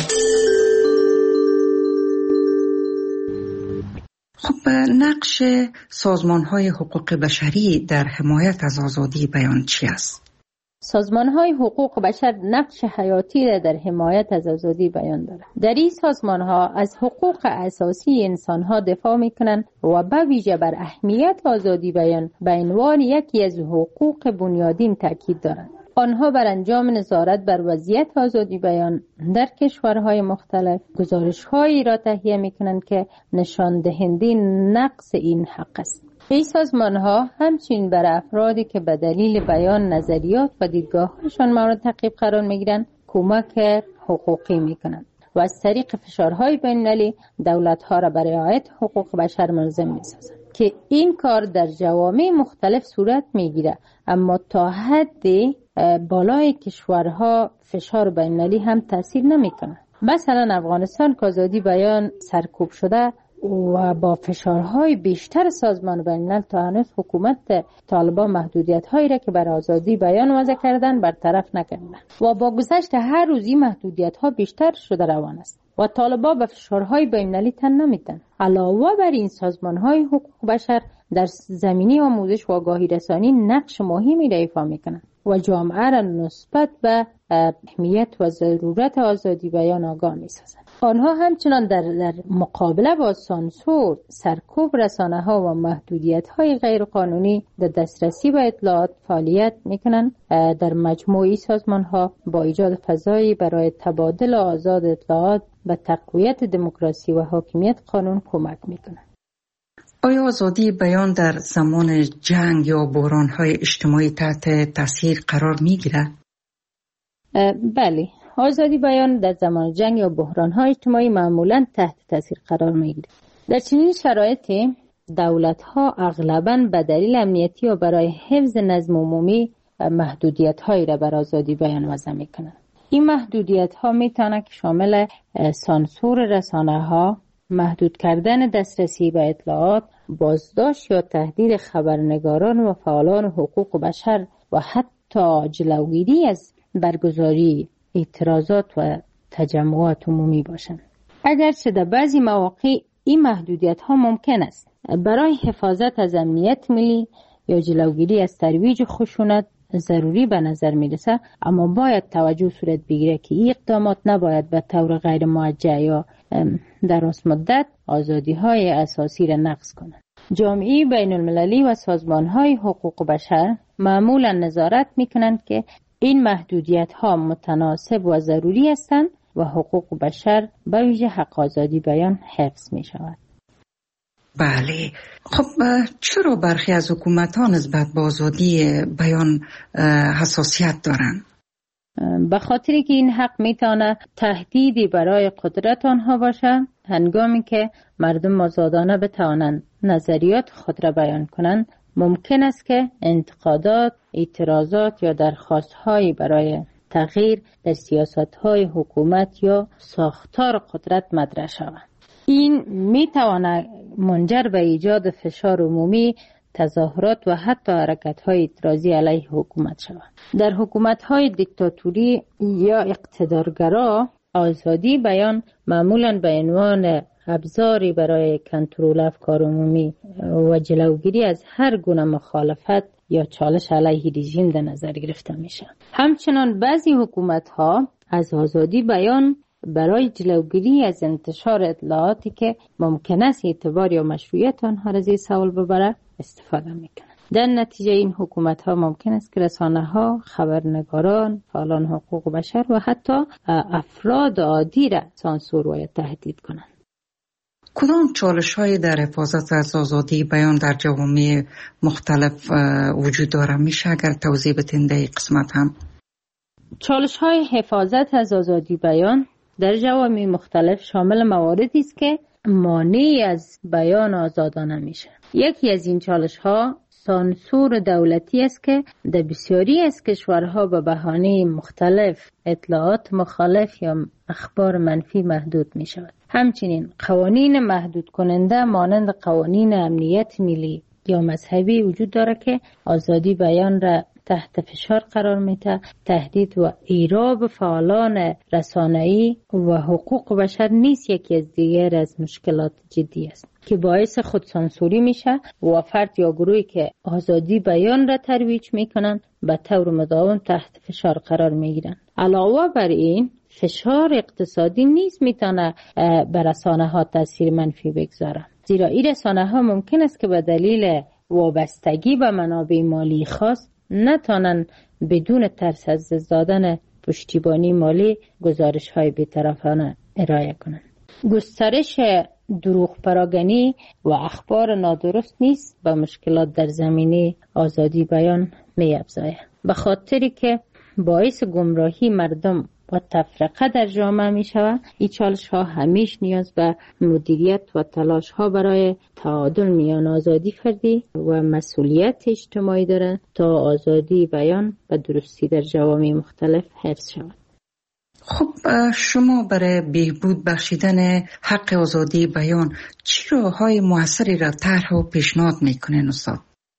خب نقش سازمان‌های حقوق بشری در حمایت از آزادی بیان چی است؟ سازمان‌های حقوق بشر نقش حیاتی را در حمایت از آزادی بیان دارند. در این سازمان‌ها از حقوق اساسی انسان‌ها دفاع می‌کنند و به ویژه بر اهمیت آزادی بیان به عنوان یکی از حقوق بنیادین تاکید دارند. آنها بر انجام نظارت بر وضعیت آزادی بیان در کشورهای مختلف گزارش‌هایی را تهیه می‌کنند که نشان دهنده نقص این حق است. این سازمان‌ها همچنین بر افرادی که به دلیل بیان نظریات و دیدگاه‌هایشان مورد تعقیب قرار می‌گیرند کمک حقوقی می‌کنند و از طریق فشارهای بین‌المللی دولت‌ها را برای رعایت حقوق بشر ملزم می‌سازند که این کار در جوامع مختلف صورت می‌گیرد، اما تا حدی بالای کشورها فشار بین‌المللی هم تاثیر نمی‌کند. مثلا افغانستان که آزادی بیان سرکوب شده و با فشارهای بیشتر سازمان بین‌الملل تا هنوز حکومت طالبان محدودیت‌هایی را که بر آزادی بیان وضع کردن برطرف نکردند و با گذشت هر روز این محدودیت‌ها بیشتر شده روان است و طالبان به فشارهای بین‌المللی تن نمی‌دهند. علاوه بر این سازمان‌های حقوق بشر در زمینه آموزش و آگاهی رسانی نقش مهمی را ایفا می‌کنند و جامعه را نسبت به اهمیت و ضرورت آزادی بیان آگاه می‌سازند. آنها همچنان در مقابله با سانسور، سرکوب رسانه‌ها و محدودیت‌های غیرقانونی در دسترسی به اطلاعات فعالیت می‌کنند. در مجموعی سازمان‌ها با ایجاد فضایی برای تبادل آزاد اطلاعات به تقویت دموکراسی و حاکمیت قانون کمک می‌کنند. آیا آزادی بیان در زمان جنگ یا بحران‌های اجتماعی تحت تاثیر قرار می‌گیرد؟ بله، آزادی بیان در زمان جنگ یا بحران‌های اجتماعی معمولاً تحت تاثیر قرار می‌گیرد. در چنین شرایطی دولت‌ها اغلباً به دلیل امنیتی و برای حفظ نظم عمومی محدودیت‌هایی را بر آزادی بیان وضع می‌کنند. این محدودیت‌ها می‌تواند که شامل سانسور رسانه‌ها، محدود کردن دسترسی به اطلاعات، بازداشت یا تهدید خبرنگاران و فعالان حقوق بشر و حتی جلوگیری از برگزاری اعتراضات و تجمعات عمومی باشند. اگرچه در بعضی مواقع این محدودیت‌ها ممکن است برای حفاظت از امنیت ملی یا جلوگیری از ترویج خشونت ضروری به نظر میرسه، اما باید توجه صورت بگیره که این اقدامات نباید به طور غیر موجه یا در راست مدت آزادی‌های اساسی را نقض کنند. جامعه بین المللی و سازمان‌های حقوق بشر معمولا نظارت می‌کنند که این محدودیت‌ها متناسب و ضروری هستند و حقوق بشر به ویژه حق آزادی بیان حفظ می‌شود. بله، خب چرا برخی از حکومت‌ها نسبت به آزادی بیان حساسیت دارند؟ به خاطری که این حق میتونه تهدیدی برای قدرت آنها باشه، هنگامی که مردم آزادانه بتوانند نظریات خود را بیان کنند، ممکن است که انتقادات، اعتراضات یا درخواست‌هایی برای تغییر در سیاست‌های حکومت یا ساختار قدرت مطرح شود. این میتواند منجر به ایجاد فشار عمومی، تظاهرات و حتی حرکت‌های اعتراضی علیه حکومت شود. در حکومت‌های دیکتاتوری یا اقتدارگرا، آزادی بیان معمولاً به عنوان ابزاری برای کنترل افکار عمومی و جلوگیری از هر گونه مخالفت یا چالش علیه رژیم در نظر گرفته میشه. همچنان بعضی حکومت‌ها از آزادی بیان برای جلوگیری از انتشار اطلاعاتی که ممکن است اعتبار یا مشروعیت آنها را زیر سوال ببره استفاده میکنند. در نتیجه این حکومت‌ها ممکن است که رسانه‌ها، خبرنگاران، فعالان حقوق بشر و حتی افراد عادی را سانسور و تهدید کنند. کدام چالش های در حفاظت از آزادی بیان در جوامع مختلف وجود داره؟ میشه اگر توضیح بدین در این قسمت هم؟ چالش های حفاظت از آزادی بیان در جوامع مختلف شامل مواردی است که مانع از بیان آزادانه میشه. یکی از این چالش ها سانسور دولتی است که در بسیاری از کشورها به بهانه مختلف اطلاعات مخالف یا اخبار منفی محدود می شود. همچنین قوانین محدود کننده مانند قوانین امنیت ملی یا مذهبی وجود داره که آزادی بیان را تحت فشار قرار میده. تهدید و ایراب فعالان رسانه‌ای و حقوق بشر نیست یکی از دیگر از مشکلات جدی است که باعث خودسانسوری میشه و فرد یا گروهی که آزادی بیان را ترویج میکنن به طور مداوم تحت فشار قرار میگیرن. علاوه بر این فشار اقتصادی نیز میتونه بر رسانه ها تاثیر منفی بگذاره، زیرا این رسانه ها ممکن است که به دلیل وابستگی به منابع مالی خاص نتونن بدون ترس از دادن پشتیبانی مالی گزارش های بی‌طرفانه ارائه کنند. گسترش دروغ پراگنی و اخبار نادرست نیست به مشکلات در زمینه آزادی بیان می افزاید، به خاطری که باعث گمراهی مردم و تفرقه در جامعه می شود. این چالش ها همیشه نیاز به مدیریت و تلاش ها برای تعادل میان آزادی فردی و مسئولیت اجتماعی دارد تا آزادی بیان و درستی در جوامع مختلف حفظ شود. خب شما برای بهبود بخشیدن حق آزادی بیان چه راه‌های موثری را طرح و پیشنهاد میکنین استاد؟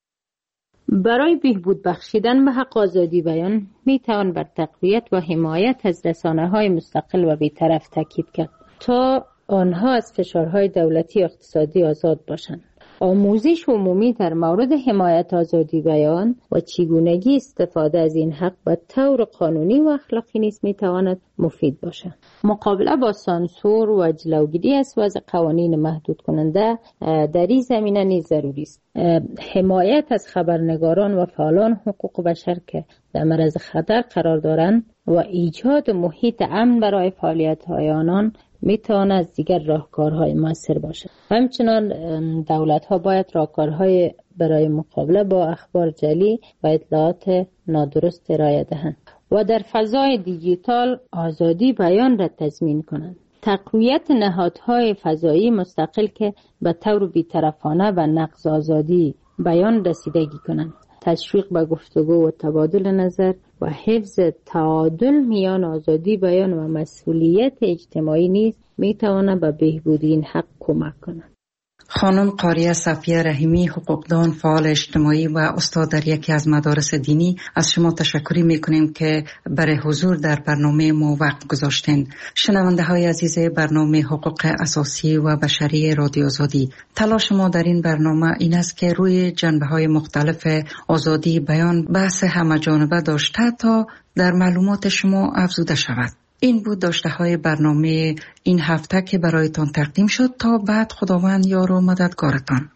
برای بهبود بخشیدن به حق آزادی بیان می توان بر تقویت و حمایت از رسانه‌های مستقل و بی‌طرف تاکید کرد تا آنها از فشارهای دولتی و اقتصادی آزاد باشند. آموزش عمومی در مورد حمایت آزادی بیان و چگونگی استفاده از این حق به طور قانونی و اخلاقی نیز می تواند مفید باشد. مقابله با سانسور و جلوگیری از وضع قوانین محدود کننده در این زمینه نیز ضروری است. حمایت از خبرنگاران و فعالان حقوق بشر که در معرض خطر قرار دارند و ایجاد محیط امن برای فعالیت‌های آنان میتواند از دیگر راهکارهای موثر باشد. همچنان دولت‌ها باید راهکارهای برای مقابله با اخبار جعلی و اطلاعات نادرست ارائه دهند و در فضای دیجیتال آزادی بیان را تضمین کنند. تقویت نهادهای فضایی مستقل که به طور بی‌طرفانه و نقض آزادی بیان رسیدگی کنند. تشویق به گفتگو و تبادل نظر و حفظ تعادل میان آزادی بیان و مسئولیت اجتماعی نیز میتواند به بهبود این حق کمک کند. خانم قاریه صفیه رحیمی، حقوقدان، فعال اجتماعی و استاد در یکی از مدارس دینی، از شما تشکر میکنیم که برای حضور در برنامه ما وقت گذاشتین. شنونده های عزیز برنامه حقوق اساسی و بشری رادیو آزادی، تلاش ما در این برنامه این است که روی جنبه های مختلف آزادی بیان بحث همه‌جانبه داشته تا در معلومات شما افزوده شود. این بود داشته های برنامه این هفته که برایتان تقدیم شد. تا بعد خداوند یار و مددگارتان.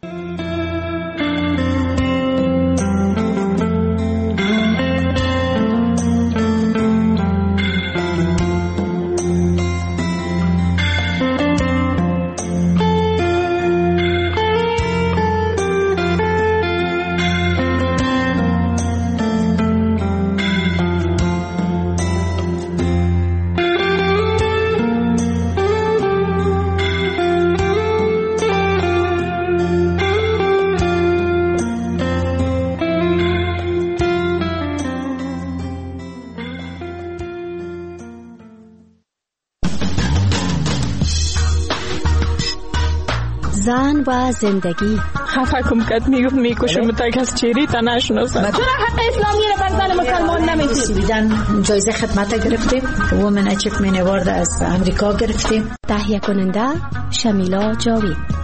زن و زندگی خفه کم کد میکشم تا کس چیری تا نشناسم. چرا حق اسلامی رو بر زن مسلمان نمیدید؟ دیدن جایزه خدمت گرفتیم، وومن اچیومنت اوارد از امریکا گرفتیم. تهیه کننده شمیلا جاوید.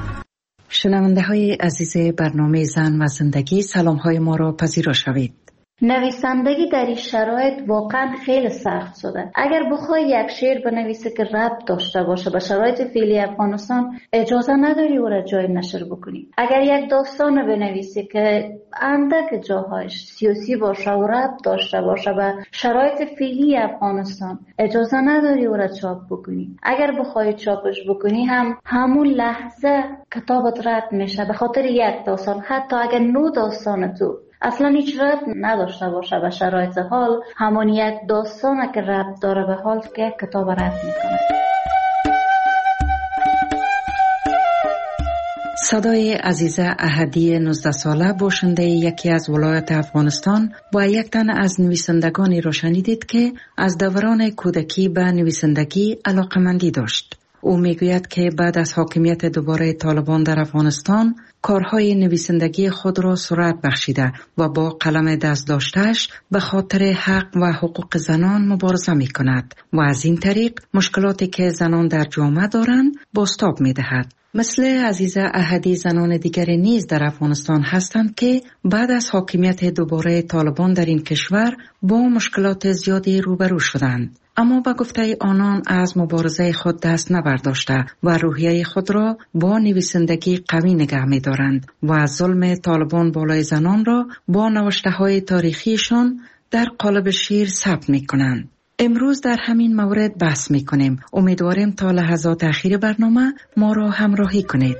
شنونده های عزیز برنامه زن و زندگی، سلام های ما را پذیرا شوید. نویسندگی در این شرایط واقعا خیلی سخت شده. اگر بخوای یک شعر بنویسی که ربط داشته باشه به شرایط فعلی افغانستان، اجازه نداری او را جای نشر بکنی. اگر یک داستان بنویسی که اندک جاهایش سیاسی باشه و ربط داشته باشه به شرایط فعلی افغانستان، اجازه نداری او را چاپ بکنی. اگر بخوای چاپش بکنی هم همون لحظه کتابت رد میشه به خاطر یک داستان، حتی اگر نو داستان تو اصلا هیچ ربط نداشته باشه به شرایط حال، همون یک داستانه که ربط داره به حال که یک کتاب رد میکنه. صدای عزیزه احدی 19 ساله باشنده یکی از ولایت افغانستان با یک تن از نویسندگانی را شنیدید که از دوران کودکی به نویسندگی علاقمندی داشت. او میگوید که بعد از حاکمیت دوباره طالبان در افغانستان کارهای نویسندگی خود را سرعت بخشیده و با قلم دست داشتهش به خاطر حق و حقوق زنان مبارزه می کند و از این طریق مشکلاتی که زنان در جامعه دارند بازتاب می دهد. مثل عزیزه احدی زنان دیگری نیز در افغانستان هستند که بعد از حاکمیت دوباره طالبان در این کشور با مشکلات زیادی روبرو شدند. اما با گفته آنان از مبارزه خود دست نبرداشته و روحیه خود را با نویسندگی قوی نگه می دارند و از ظلم طالبان بالای زنان را با نوشته های تاریخیشان در قالب شعر ثبت می کنند. امروز در همین مورد بحث می کنیم. امیدواریم تا لحظات اخیر برنامه ما را همراهی کنید.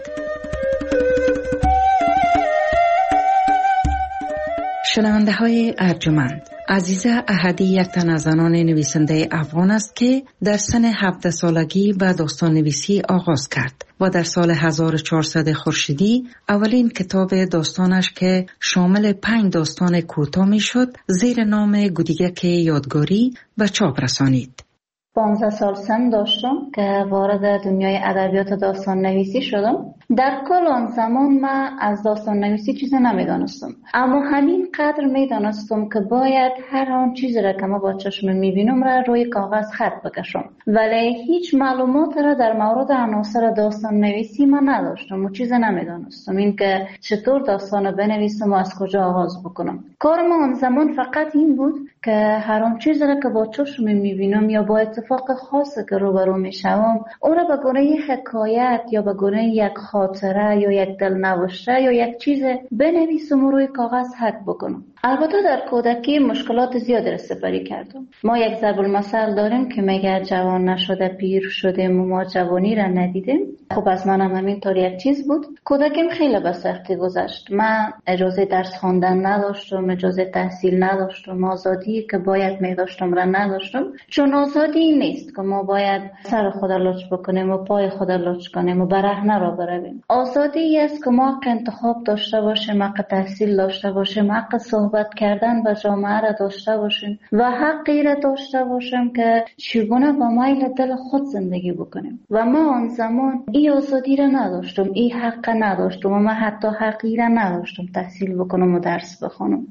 شنونده های ارجمند، عزیزه احدی یک تن از زنان نویسنده افغان است که در سن 17 سالگی به داستان نویسی آغاز کرد و در سال 1400 خورشیدی اولین کتاب داستانش که شامل 5 داستان کوتاه می شد زیر نام گودیگک یادگاری به چاپ رسانید. 15 سال سن داشتم که وارد دنیای ادبیات داستان نویسی شدم. در کل آن زمان من از داستان نویسی چیزی نمیدانستم، اما همین قدر میدانستم که باید هر آن چیزی را که ما با چشم میبینم را روی کاغذ خط بکشم، ولی هیچ معلومات را در مورد عناصر داستان نویسی من نداشتم و چیزی نمیدانستم، این که چطور داستان بنویسم و از کجا آغاز بکنم. کار ما آن زمان فقط این بود که هر آن چیزی را که با چشم میبینم یا با اتفاق خاصی که روبرو میشم او را به گونه حکایت یا به گونه یک خاطره یا یک دلنوشته یا یک چیز بنویسم و روی کاغذ حک بکنم. البته در کودکی مشکلات زیادی را سپری کردم. ما یک ضرب المثل داریم که میگه جوان نشده پیر شدیم و ما جوانی را ندیدیم. خب از منم همینطور یک چیز بود. کودکیم خیلی به سختی گذشت. من اجازه درس خواندن نداشتم، اجازه تحصیل نداشتم، آزادی که باید میداشتم را نداشتم، چون آزادی نیست که ما باید سر خود لچ بکنیم و پای خود لچ کنیم و برهنه را برویم. آزادی است که ما حق انتخاب داشته باشیم، حق تحصیل داشته باشیم، حق صحبت کردن با جامعه را داشته باشیم و حقی را داشته باشیم که چگونه با میل دل خود زندگی بکنیم. و ما آن زمان این آزادی را نداشتم، این حق نداشتم و من حتی حقی را نداشتم تحصیل بکنم و درس بخونم.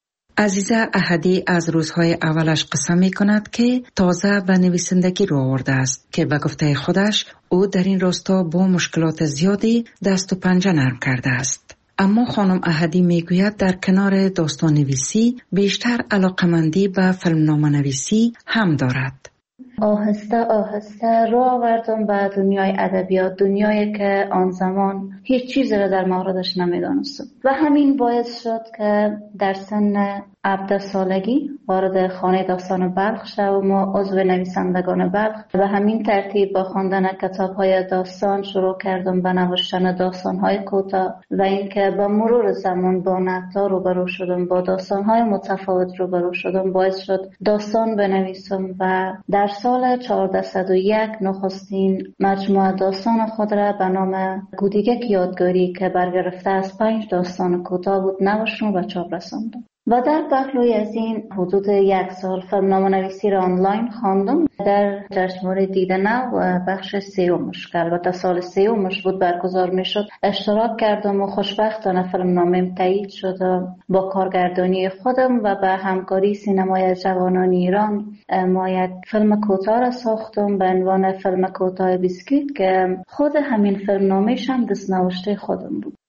عزیزه احدی از روزهای اولش قصه می کند که تازه به نویسندگی رو آورده است که به گفته خودش او در این راستا با مشکلات زیادی دست و پنجه نرم کرده است. اما خانم احدی می گوید در کنار داستان نویسی بیشتر علاقمندی به فیلمنامه نویسی هم دارد. آهسته آهسته رو آوردم به دنیای ادبیات، دنیایی که آن زمان هیچ چیزی را در موردش نمیدانستم و همین باعث شد که در سن 17 سالگی وارد خانه داستان بلخ شدم و عضو نویسندگان بلخ. به همین ترتیب با خواندن کتاب‌های داستان شروع کردم به نوشتن داستان‌های کوتاه و اینکه با مرور زمان با نقدها روبرو شدم، با داستان‌های متفاوت روبرو شدم، باعث شد داستان بنویسم و در سال 1401 نخستین مجموعه داستان خود را به نام گودیگک یادگاری که برگرفته از 5 داستان کوتاه بود نوشتم و چاپ رساندم. و در پهلوی از این حدود 1 سال فیلمنامه نویسی را آنلاین خواندم در جشنواره دید نو و بخش 3مش که البته سال 3مش بود برگزار می شد اشتراک کردم و خوشبختانه فیلمنامه‌ام تایید شد. با کارگردانی خودم و به همکاری سینمای جوانان ایران ما یک فیلم کوتاه را ساختم به عنوان فیلم کوتاه بیسکویت که خود همین فیلمنامه‌ش هم دست‌نوشته خودم بود.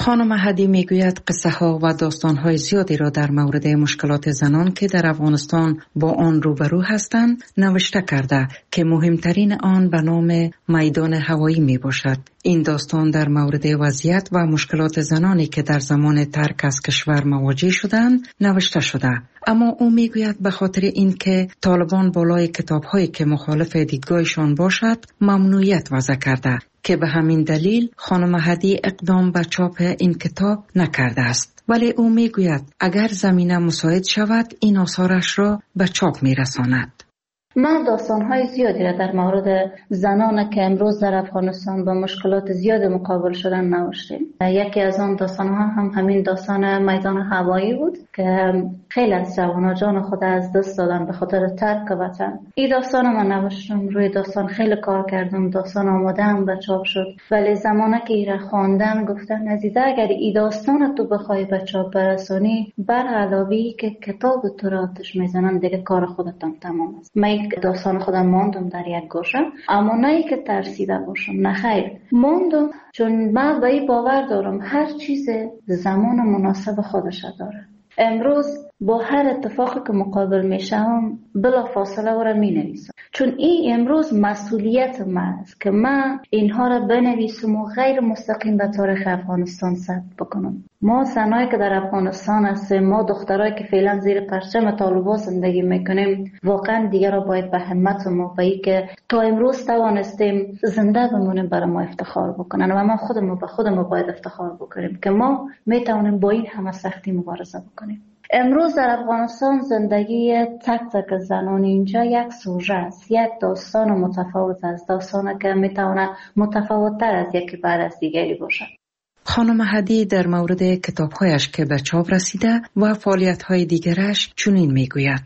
خانم هدی میگوید قصه ها و داستان های زیادی را در مورد مشکلات زنان که در افغانستان با آن روبرو هستند نوشته کرده که مهمترین آن به نام میدان هوایی می باشد. این داستان در مورد وضعیت و مشکلات زنانی که در زمان ترک از کشور مواجه شدند نوشته شده. اما او میگوید به خاطر اینکه طالبان بالای کتاب‌هایی که مخالف دیدگاهشان باشد ممنوعیت وضع کرده که به همین دلیل خانم هدی اقدام به چاپ این کتاب نکرده است. ولی او میگوید اگر زمینه مساعد شود این آثارش را به چاپ میرساند. ما داستان‌های زیادی را در مورد زنان که امروز در افغانستان با مشکلات زیاد مقابل شدن نوشتیم. یکی از آن داستان‌ها هم همین داستان میدان هوایی بود که خیلی از جوانان جان خود از دست دادن به خاطر ترک وطن. این داستان من نوشتم، روی داستان خیلی کار کردم، داستان آماده هم به چاپ شد. ولی زمانی که این را خواندن گفتن عزیزه اگر این داستان تو بخوای به چاپ برسانی بر علاوه که کتاب تو را آتش میزنن دیگه کار خودت هم تمام است. داستان خودم ماندم در یک گوشه، اما نه ای که ترسیده باشم، نه خیر ماندم، چون من به این باور دارم هر چیز زمان مناسب خودش داره. امروز با هر اتفاقی که مقابل میشم بلا فاصله او را می نویسم، چون این امروز مسئولیت من است که من اینها را بنویسم و غیر مستقیم به تاریخ افغانستان ثبت بکنم. ما زنایی که در افغانستان هستیم، ما دخترایی که فعلا زیر پرچم طالبان زندگی میکنیم، واقعا دیگر را باید به همت ما به این که تا امروز توانستیم زنده بمونیم برای ما افتخار بکنن و ما خودمون به خودمون باید افتخار بکنیم که ما میتونیم با این همه سختی مبارزه بکنیم. امروز در افغانستان زندگی تک تک زنان اینجا یک سوژه است، یک داستان متفاوت است، داستانی که میتونه متفاوت‌تر از یکی بعد از دیگری باشد. خانم هدی در مورد کتاب‌هایش که به چاپ رسیده و فعالیت‌های دیگرش چنین میگوید: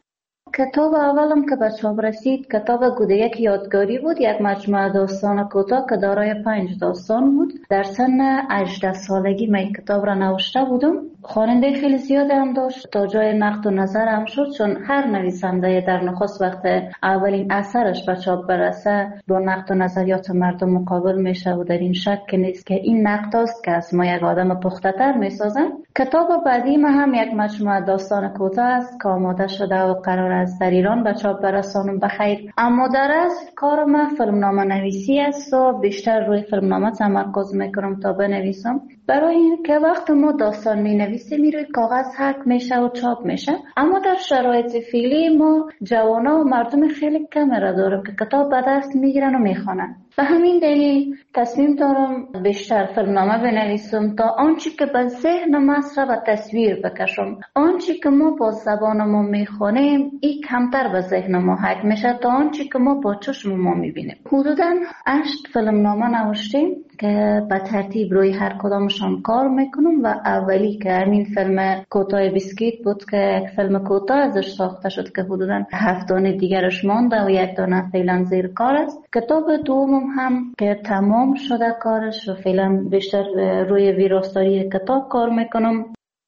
کتاب اولم که به چاپ رسید کتاب گودیک یادگاری بود، یک مجموعه داستان کوتاه که دارای 5 داستان بود. در سن 18 سالگی من کتاب را نوشته بودم. خواننده خیلی زیاد هم داشت، تا جای نقد و نظر هم شد، چون هر نویسنده در نخست وقت اولین اثرش به چاپ برسه با نقد و نظریات مردم مقابل میشه و در این شک نیست که این نقد است که از ما یک آدم پخته‌تر میسازن. کتاب بعدی ما هم یک مجموعه داستان کوتاه است که آماده شده و قرار است در ایران به چاپ برسانم بخیر. اما در اصل کار من فیلمنامه نویسی است و بیشتر روی فیلمنامه تمرکز میکنم تا بنویسم، برای این که وقت ما داستان مینویسیم روی کاغذ حک میشه و چاپ میشه. اما در شرایط فعلی ما جوانا و مردم خیلی کم را داریم که کتاب به دست میگیرن و میخوانن. به همین دلیل تصمیم دارم بیشتر فیلمنامه بنویسم تا آنچه که به ذهن ماست را به تصویر بکشم. آنچه که ما با زبان ما میخوانیم این کمتر به ذهن ما حک میشه تا آنچه که ما با چشم ما میبینیم. حدوداً 8 فیلمنامه نوشتیم که به ترتیب روی هر کدامشان کار میکنم و اولی که همین فیلم کوتاه بیسکیت بود که یک فیلم کوتاه ازش ساخته شد که حدوداً 7 دانه دیگرش مانده و 1 دانه فعلا زیر کار است. کتاب دوم هم که تمام شده کارش و فعلا بیشتر روی ویراستاری کتاب کار میکنم.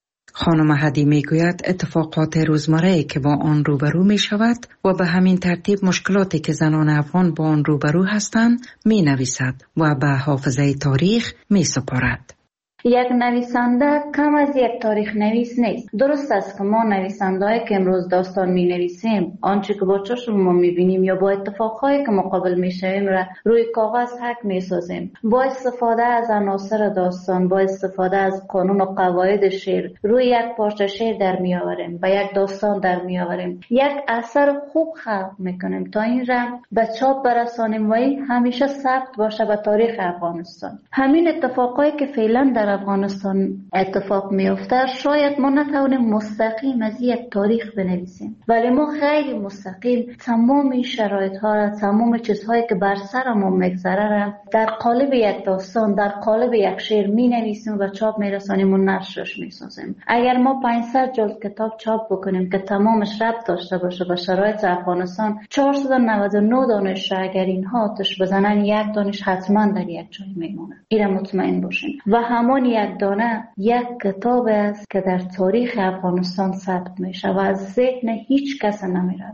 خانم هدی میگوید اتفاقات روزمره که با آن روبرو می شود و به همین ترتیب مشکلاتی که زنان افغان با آن روبرو هستند می نویسد و به حافظه تاریخ می سپارد. یک نویسنده کم از یک تاریخ نویس نیست. درست است که ما نویسنده‌ای که امروز داستان می نویسیم آنچه که با چشم ما می بینیم یا با اتفاقهایی که مقابل می شویم را روی کاغذ حک می سازیم. با استفاده از عناصر داستان، با استفاده از قانون و قواعد شعر روی یک پارچه شعر در می آوریم، با یک داستان در می آوریم، یک اثر خوب خلق می کنیم تا این را به چاپ برسانیم و این همیشه ثبت باشه به تاریخ افغانستان. همین اتفاقایی که فعلا در افغانستان اتفاق میفته شاید ما نتوانیم مستقیم از یک تاریخ بنویسیم، ولی ما خیلی مستقیم تمام شرایط ها را، تمام چیزهایی که بر سر ما میگذره را در قالب یک داستان، در قالب یک شعر می نویسیم و چاپ میرسانیم و نشرش میسازیم. اگر ما 500 جلد کتاب چاپ بکنیم که تمامش ربط داشته باشه به شرایط افغانستان، 499 دانش اگر اینها آتش بزنن 1 دانش حتما در یک جای میمونه. اینا مطمئن باشین. و همون یک دانه یک کتاب است که در تاریخ افغانستان ثبت میشه و از ذهن هیچ کس نمیره.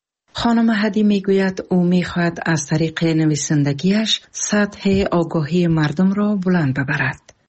خانم هدی میگوید او میخواهد از طریق نویسندگیش سطح آگاهی مردم را بلند ببرد.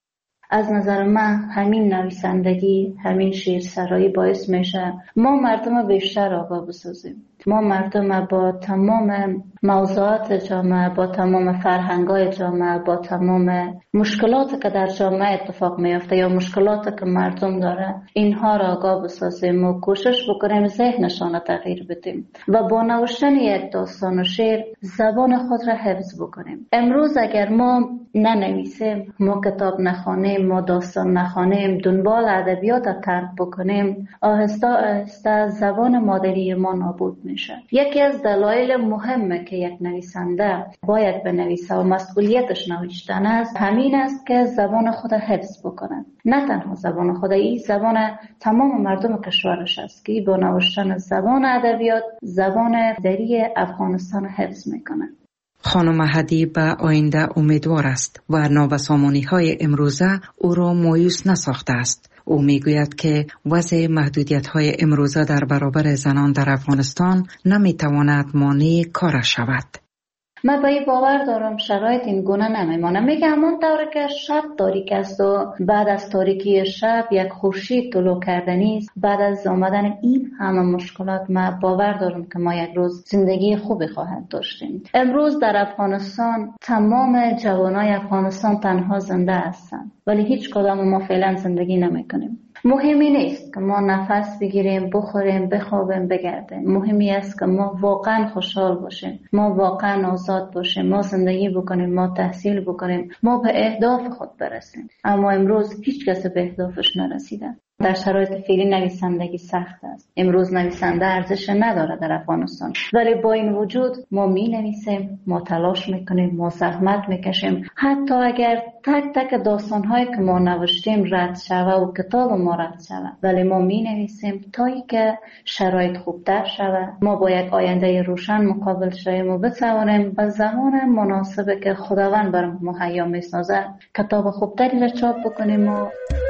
از نظر من همین نویسندگی، همین شعرسرایی باعث میشه ما مردم بیشتر آگاه بسازیم. ما مردم با تمام موضوعات جامعه، با تمام فرهنگ‌های جامعه، با تمام مشکلاتی که در جامعه اتفاق میفته یا مشکلاتی که مردم داره، اینها را آگاه بسازیم و کوشش بکنیم ذهنشان را تغییر بدیم و با نوشتن یک داستان و شعر زبان خود را حفظ بکنیم. امروز اگر ما ننویسیم، ما کتاب نخوانیم، ما داستان نخوانیم، دنبال ادبیات را ترک بکنیم، آهسته آهسته زبان مادری ما نابود میشه. یکی از دلایل مهمه که یک نویسنده باید بنویسه و مسئولیتش نوشتن است، همین است که زبان خود حفظ بکنه. نه تنها زبان خود، این زبان تمام مردم کشورش است که با نوشتن زبان ادبیات زبان مادری افغانستان حفظ میکنه. خانم هدی به آینده امیدوار است و نابسامانی‌های امروزه او را مایوس نساخته است. او میگوید که وضع محدودیت‌های امروزه در برابر زنان در افغانستان نمیتواند مانع کارش شود. من به این باور دارم شرایط این گونه نمیمانه. میگه همون طوری که شب تاریک است و بعد از تاریکی شب یک خورشید طلوع کردنی است، بعد از آمدن این همه مشکلات من باور دارم که ما یک روز زندگی خوبی خواهد داشتیم. امروز در افغانستان تمام جوانای افغانستان تنها زنده هستند، ولی هیچ کدام ما فعلا زندگی نمیکنیم. مهمی نیست که ما نفس بگیریم، بخوریم، بخوابیم، بگردیم. مهمی است که ما واقعا خوشحال باشیم، ما واقعا آزاد باشیم، ما زندگی بکنیم، ما تحصیل بکنیم، ما به اهداف خود برسیم. اما امروز هیچ کس به اهدافش نرسیده. در شرایط فعلی نویسندگی سخت است. امروز نویسنده ارزش نداره در افغانستان، ولی با این وجود ما می نویسیم، ما تلاش میکنیم، ما زحمت میکشیم. حتی اگر تک تک داستانهایی که ما نوشتیم رد شوه و کتاب ما رد شوه، ولی ما می نویسیم تا ای که شرایط خوبتر شوه، ما با یک آینده روشن مقابل شویم و بتوانیم به زمان مناسبی که خداوند بر ما مهیا میسازه کتاب خوبتری را چاپ بکنیم. و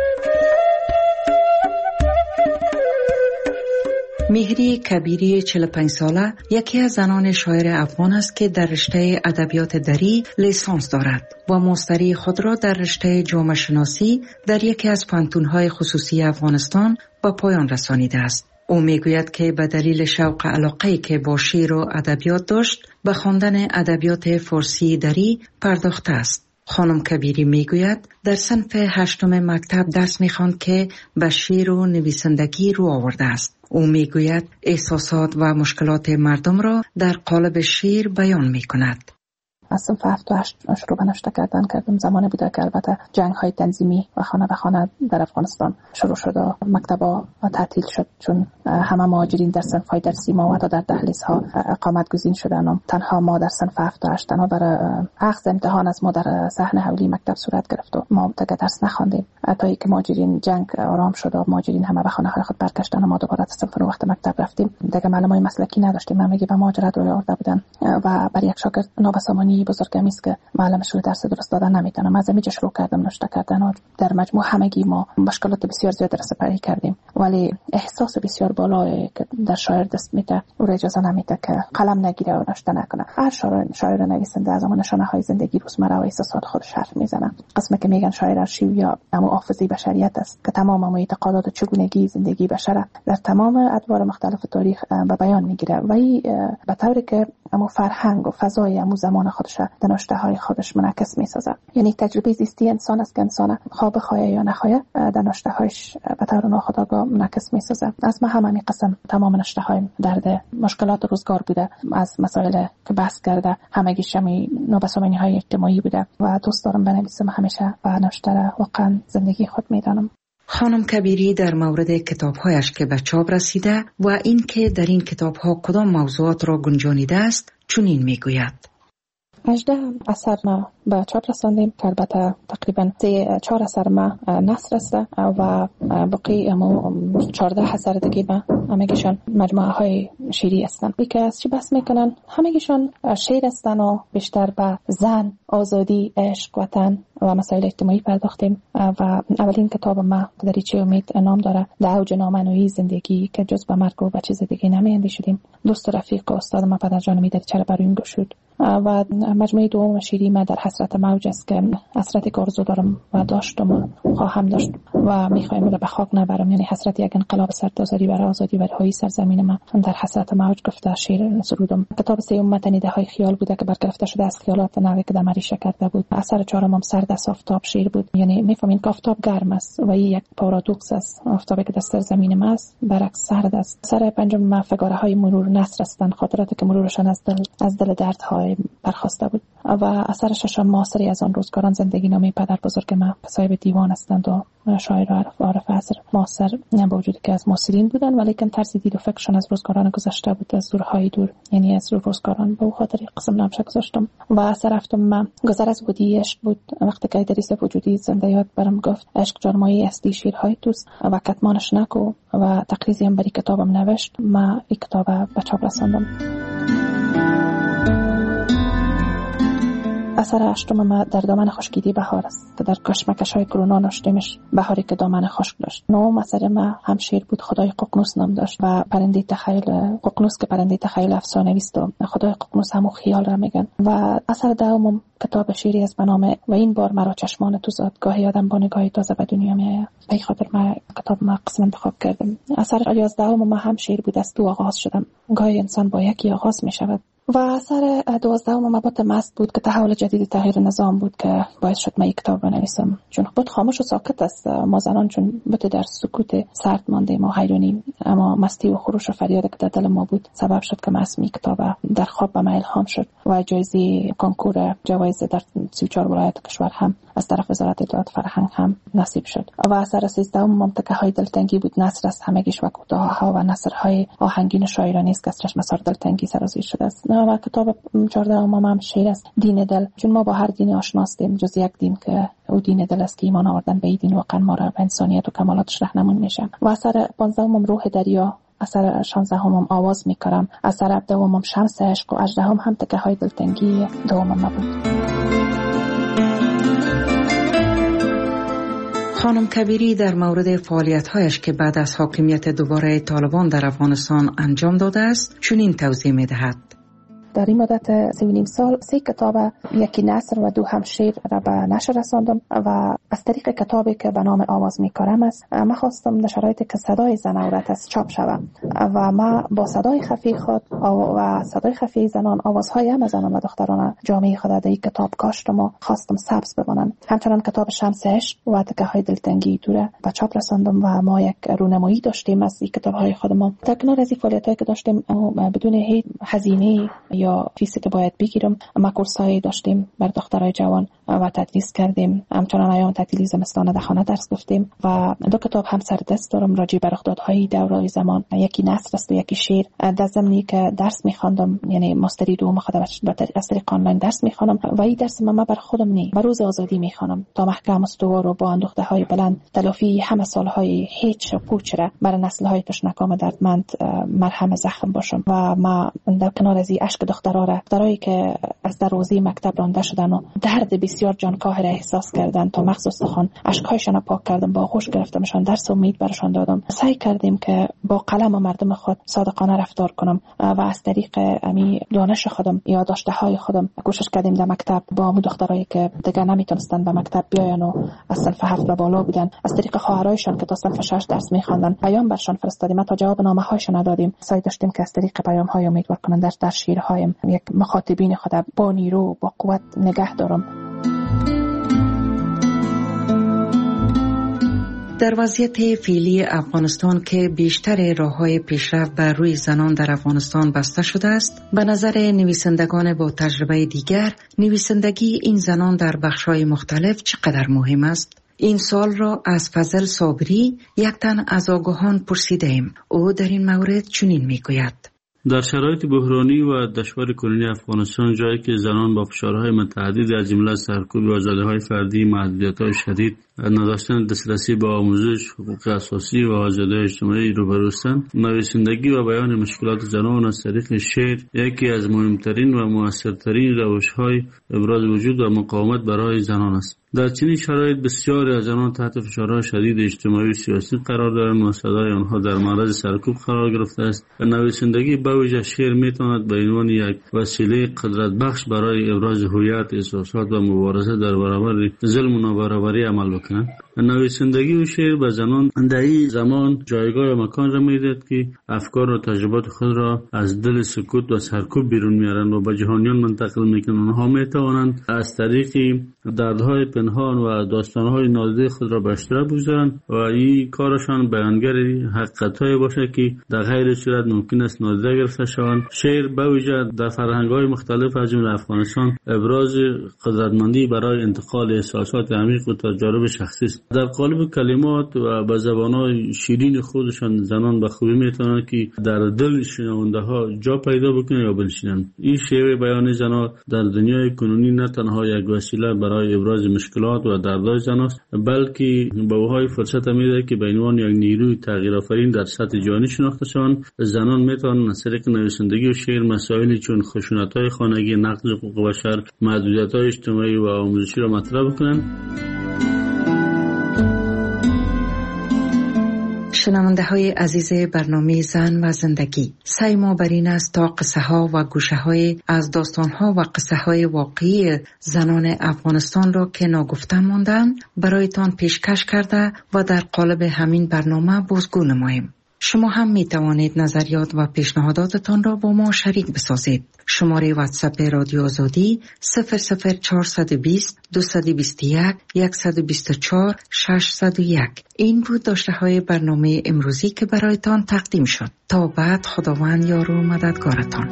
مهری کبیری 45 ساله یکی از زنان شاعر افغان است که در رشته ادبیات دری لیسانس دارد و ماستری خود را در رشته جامعه شناسی در یکی از پانتون‌های خصوصی افغانستان به پایان رسانیده است. او میگوید که به دلیل شوق علاقه‌ای که با شعر و ادبیات داشت به خواندن ادبیات فارسی دری پرداخته است. خانم کبیری میگوید در صنف 8 مکتب درس میخواند که به شعر و نویسندگی رو آورده است. او میگوید احساسات و مشکلات مردم را در قالب شعر بیان میکند. از صنف 7 و 8 شروع به نوشته کردم. زمانی بوده که البته جنگ‌های تنظیمی و خانه به خانه در افغانستان شروع شد و مکتب‌ها تعطیل شد، چون همه مهاجرین در صنف‌های درسی ما و حتی در دهلیزها اقامت گزین شدن و تنها ما در صنف 7 و 8 تنها برای اخذ امتحان از ما در صحنه حولی مکتب صورت گرفت و ما دیگه درس نخواندیم تا اینکه مهاجرین جنگ آرام شد و مهاجرین همه به خانه‌های خود برگشتن و ما دوباره از صنف وقت مکتب رفتیم. دیگه معلمای مسلکی نداشتیم، همگی به مهاجرت روی آورده بودن و برای یک شاگرد نابسامانی بزرگمی است که معلمش روی درس درست دادن نمیتونه. از اینجا شروع کردم نوشته کردن و در مجموع همگی ما مشکلات بسیار زیاد را سپری کردیم، ولی احساس بسیار بالایی که در شاعر دست میده او را اجازه نمیده که قلم نگیره و نوشته نکنه. هر شاعر نویسنده از نشانه‌های زندگی روزمره و احساسات خودش حرف میزنه. قسمی که میگن شاعر ارشیو یا حافظه بشریت است که تمام اعتقادات و چگونگی زندگی بشر در تمام ادوار مختلف تاریخ به بیان میگیره و به طوری که اما فرهنگ و فضای امو زمان خودش در نوشته‌های خودش منعکس می‌سازه. یعنی تجربه زیستی انسان است که انسان خواب خواهی یا نخواهی در نوشته‌هایش به طور ناخودآگاه منعکس می‌سازه. از ما همین قسم تمام نوشته‌هایم درد مشکلات روزگار بوده، از مسائل که بحث کرده همگیش نابسامانی‌های اجتماعی بوده و دوست دارم بنویسم همیشه و نوشته واقعا زندگی خود می‌دانم. خانم کبیری در مورد کتاب‌هایش که به چاپ رسیده و این که در این کتاب‌ها کدام موضوعات را گنجانیده است چنین میگوید: 18 اثر ما به چاپ رساندیم که البته تقریبا 4 اثر ما نثر است و باقی 14 اثر دیگه ما همگیشان مجموعه های شعری هستند. که از چی بحث میکنن؟ همگیشان شعر هستند و بیشتر به زن، آزادی، عشق، وطن و مسائل اجتماعی پرداختیم و اولین کتاب ما دریچه امید نام داره، در اوج نامنویی زندگی که جز به مرگ و به چیز دیگه نمی‌اندیشیدیم. دوست و رفیق و استاد ما پدرجان می دریچه را برای این گشود و مجموعه دوم شیری ما در حسرت موج است که حسرتی که آرزو دارم و داشتم و خواهم داشت و میخوایم به خاک نبرم، یعنی حسرت یک انقلاب سرتاسری برای آزادی و رهایی سرزمین ما. در حسرت موج گفته شعر سرودم. کتاب سوم متنیده های خیال بوده که برگرفته شده از خیالات نوی که دمریشه کرده بود. اثر چهارم سرد از آفتاب شعر بود، یعنی میفهمین که آفتاب گرم است و این یک پارادوکس است. آفتابی که در سرزمین ما است برعکس سرد است. اثر پنجم فگاره های مرور نثر هستند، خاطراتی که مرورشان از دل دردهای برخاسته بود. و اثر ششم معاصری از آن روزگاران زندگی نامه پدر بزرگ ما، صاحب دیوان هستند و شاعر و عارف عصر معاصر، با وجودی که از معاصرین بودن ولیکن طرز دید و فکرشان از روزگاران گذشته بود، از دورهای دور، یعنی از روزگاران به خاطر قسم نامش گذاشتم. و اثر هفتم گذر از بودی عشق بود، وقتی که ادریس وجودی زنده یاد برام گفت عشق جانمایی استی شیرهای توست و کتمانش نکو و تقریزی هم بری کتابم نوشت. ما این کتاب به چاپ رساندم. اثر هشتم ما در دامن خشکیدی بهار است که در کشمکش های کرونا نشتیمش بهاری که دامن خشک داشت. نهم اثر ما هم شعر بود، خدای ققنوس نام داشت و پرنده تخیل ققنوس که پرنده تخیل افسانه‌ای است و خدای ققنوس همون خیال را میگن. و اثر دهم کتاب شعری است به نام و این بار مرا چشمان تو زاد، گاهی آدم با نگاهی تازه به دنیا میآید. به خاطر ما کتاب ما قسم انتخاب کردم. اثر 11 ما هم شعر بود، از تو آغاز شدم، گاهی انسان با یکی آغاز میشود. و اثر 12 مبات مست بود که تحول جدید تغییر نظام بود که باعث شد من یک کتاب بنویسم، چون بود خاموش و ساکت است. ما زنان چون بود در سکوت سرد ماندیم و حیرانیم، اما مستی و خروش و فریاد که در دل ما بود سبب شد که اسم کتاب در خواب به من الهام شد و جایزه کنکور جوایز در 34 ولایت کشور هم از طرف وزارت اطلاعات فرهنگ هم نصیب شد. و اثر 13 منطقه های دلتنگی بود، نثر است همگیش و کوتاه‌ها و نثرهای آهنگین شاعرانی است که از چشم سر دلتنگی سرازیر شده است. و کتاب 14 هم شعر است، دین دل، چون ما با هر دینی آشناستیم جز یک دین که او دین دل است که ایمان آوردن به این دین واقعا ما را به انسانیت و کمالاتش راهنمون میشه. و اثر 15 روح دریا، اثر 16 آواز میکرم، اثر 17 شمس عشق و 18 هم تکه های دلتنگی دوم بود. خانم کبیری در مورد فعالیت‌هایش که بعد از حاکمیت دوباره طالبان در افغانستان انجام داده است چنین توضیح می‌دهد. در این مدت 3.5 سال 3 کتاب، یکی نثر و 2 هم شعر را به نشر رساندم و از طریق کتابی که به نام آواز میکارم است من خواستم در شرایطی که صدای زن عورت است چاپ شود و ما با صدای خفی خود و صدای خفی زنان آوازهای هم زنان و دختران جامعه خود در این کتاب کاشتم و خواستم سبز بمانند. همچنان کتاب شمس عشق و تکه های دلتنگی دوره به چاپ رساندم و ما یک رونمایی داشتیم از این کتاب‌های خودمان. در کنار از این فعالیت‌هایی که داشتیم بدون هیچ هزینه یا فیسی که باید بگیرم، ما کورسایی داشتیم بر دخترای جوان و تدریس کردیم. همچنان ایام تعطیلی زمستان در خانه درس گفتیم و 2 کتاب هم سر دست دارم راجع به رخدادهای دورای زمان، یکی نثر است و یکی شعر. در زمینی که درس می‌خواندم، یعنی ماستری دوم خودم از طریق آنلاین درس می‌خوانم و این درس من بر خودم نی بر روز آزادی می‌خوانم تا محکم استوار و با اندوخته‌های بلند تلافی همه سال‌های هیچ و پوچ را بر نسل‌های تشنکام دردمند مرهم زخم باشم. و ما در کنار از اشک دخترایی که از دروازه مکتب رانده شدن و درد بسیار جانکاه را احساس کردن تا مغز استخوان اشک‌هایشان پاک کردم، با آغوش گرفتمشان، درس امید برشان دادم. سعی کردیم که با قلم و مردم خود صادقانه رفتار کنم و از طریق امی دانش خودم یا داشته‌های خودم کوشش کردیم در مکتب با دخترایی که دیگه نمیتونستن به مکتب بیاین و از صنف 7 به بالا بودن، از طریق خواهرایشان که تا صنف 6 درس می‌خواندن پیام برشان فرستادیم تا جواب نامه‌هایشان ندادیم. سعی داشتیم که از طریق پیام‌های امیدوار کننده در شعرهایم یک مخاطبین خود با نیرو با قوت نگه دارم. در وضعیت فعلی افغانستان که بیشتر راه‌های پیشرفت بر روی زنان در افغانستان بسته شده است، به نظر نویسندگان با تجربه دیگر نویسندگی این زنان در بخش‌های مختلف چقدر مهم است؟ این سوال را از فضل صابری، یک تن از آگاهان پرسیدیم. او در این مورد چنین میگوید: در شرایط بحرانی و دشوار کنونی افغانستان، جایی که زنان با فشارهای متعددی از جمله سرکوب آزادی‌های فردی، محدودیت‌های شدید، نداشتن دسترسی به آموزش، حقوق اساسی و آزادی‌های اجتماعی روبرو هستند، نویسندگی و بیان مشکلات زنان از طریق شعر یکی از مهمترین و مؤثرترین روش‌های ابراز وجود و مقاومت برای زنان است. در چنین شرایط بسیاری از آنان تحت فشارهای شدید اجتماعی و سیاسی قرار دارند و صدای آنها در معرض سرکوب قرار گرفته است. نویسندگی به ویژه شعر میتواند به عنوان یک وسیله قدرت بخش برای ابراز هویت، احساسات و مبارزه در برابر ظلم و نابرابری عمل بکند. نویسندگی و شعر به زنان در این زمان جایگاه و مکان را میدهد که افکار و تجربات خود را از دل سکوت و سرکوب بیرون میارند و به جهانیان منتقل میکنند. آنها میتوانند از طریق دردهای پنهان و داستانهای نادیده خود را به اشتراک بگذارند و این کارشان بیانگر حقیقت‌های باشد که در غیر صورت ممکن است نادیده گرفته شوند. شعر به ویژه در فرهنگ‌های مختلف از جمله افغانستان ابراز قدرتمندی برای انتقال احساسات عمیق و تجارب شخصی است. در قالب کلمات و به زبان‌های شیرین خودشان زنان به خوبی میتوانند که در دل شنونده‌ها جا پیدا بکنند یا بنشینند. این شیوه بیان زنان در دنیای کنونی نه تنها یک وسیله برای ابراز مشکلات و دردهای زن است، بلکه به اوهای فرصت میده که به عنوان یک نیروی تغییرآفرین در سطح جهانی شناخته شوند. زنان میتوانند از طریق نویسندگی و شعر مسائلی چون خشونت‌های خانگی، نقض حقوق بشر، محدودیت‌های اجتماعی و آموزشی را مطرح کنند. شنونده های عزیز برنامه زن و زندگی، سعی ما بر این است تا قصه ها و گوشه های از داستان ها و قصه های واقعی زنان افغانستان را که ناگفته ماندند برایتان پیشکش کرده و در قالب همین برنامه بازگو نماییم. شما هم می توانید نظریات و پیشنهاداتتان را با ما شریک بسازید. شماره واتساپ رادیو آزادی 00420 221 124 601. این بود داشته های برنامه امروزی که برایتان تقدیم شد. تا بعد خداوند یار و مددگارتان.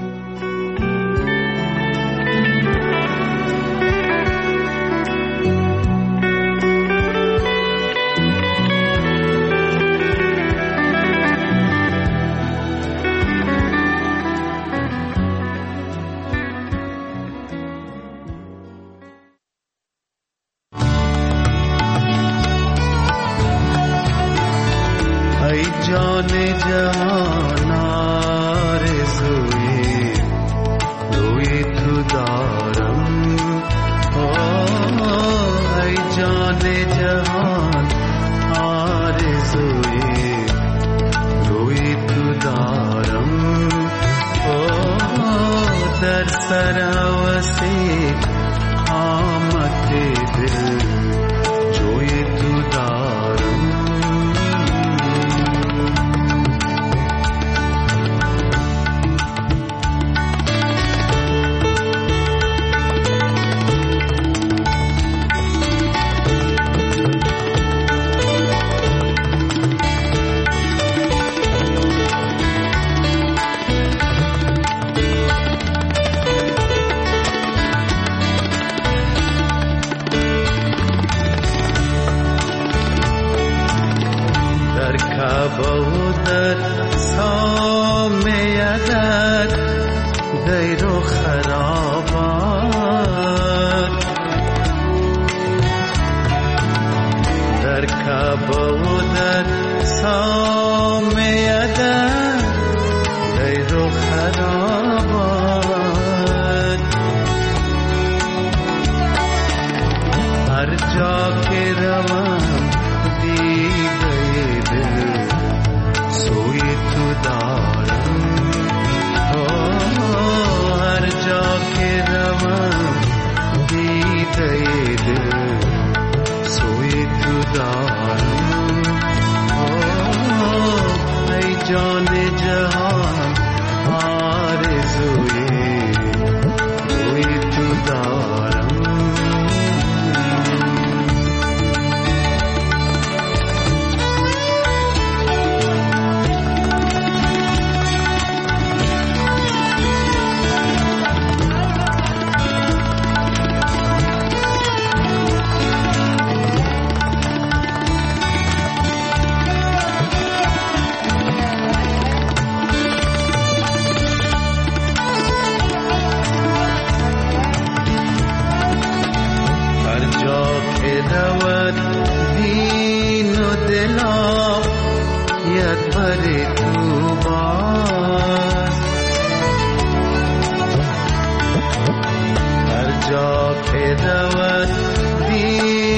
هر جا که دود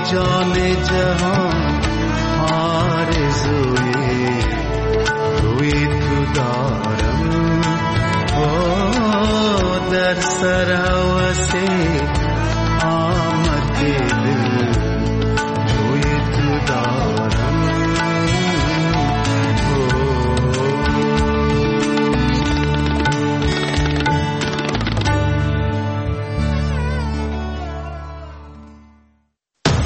جان جهان آرزوی روی تو دارم، در سر هوس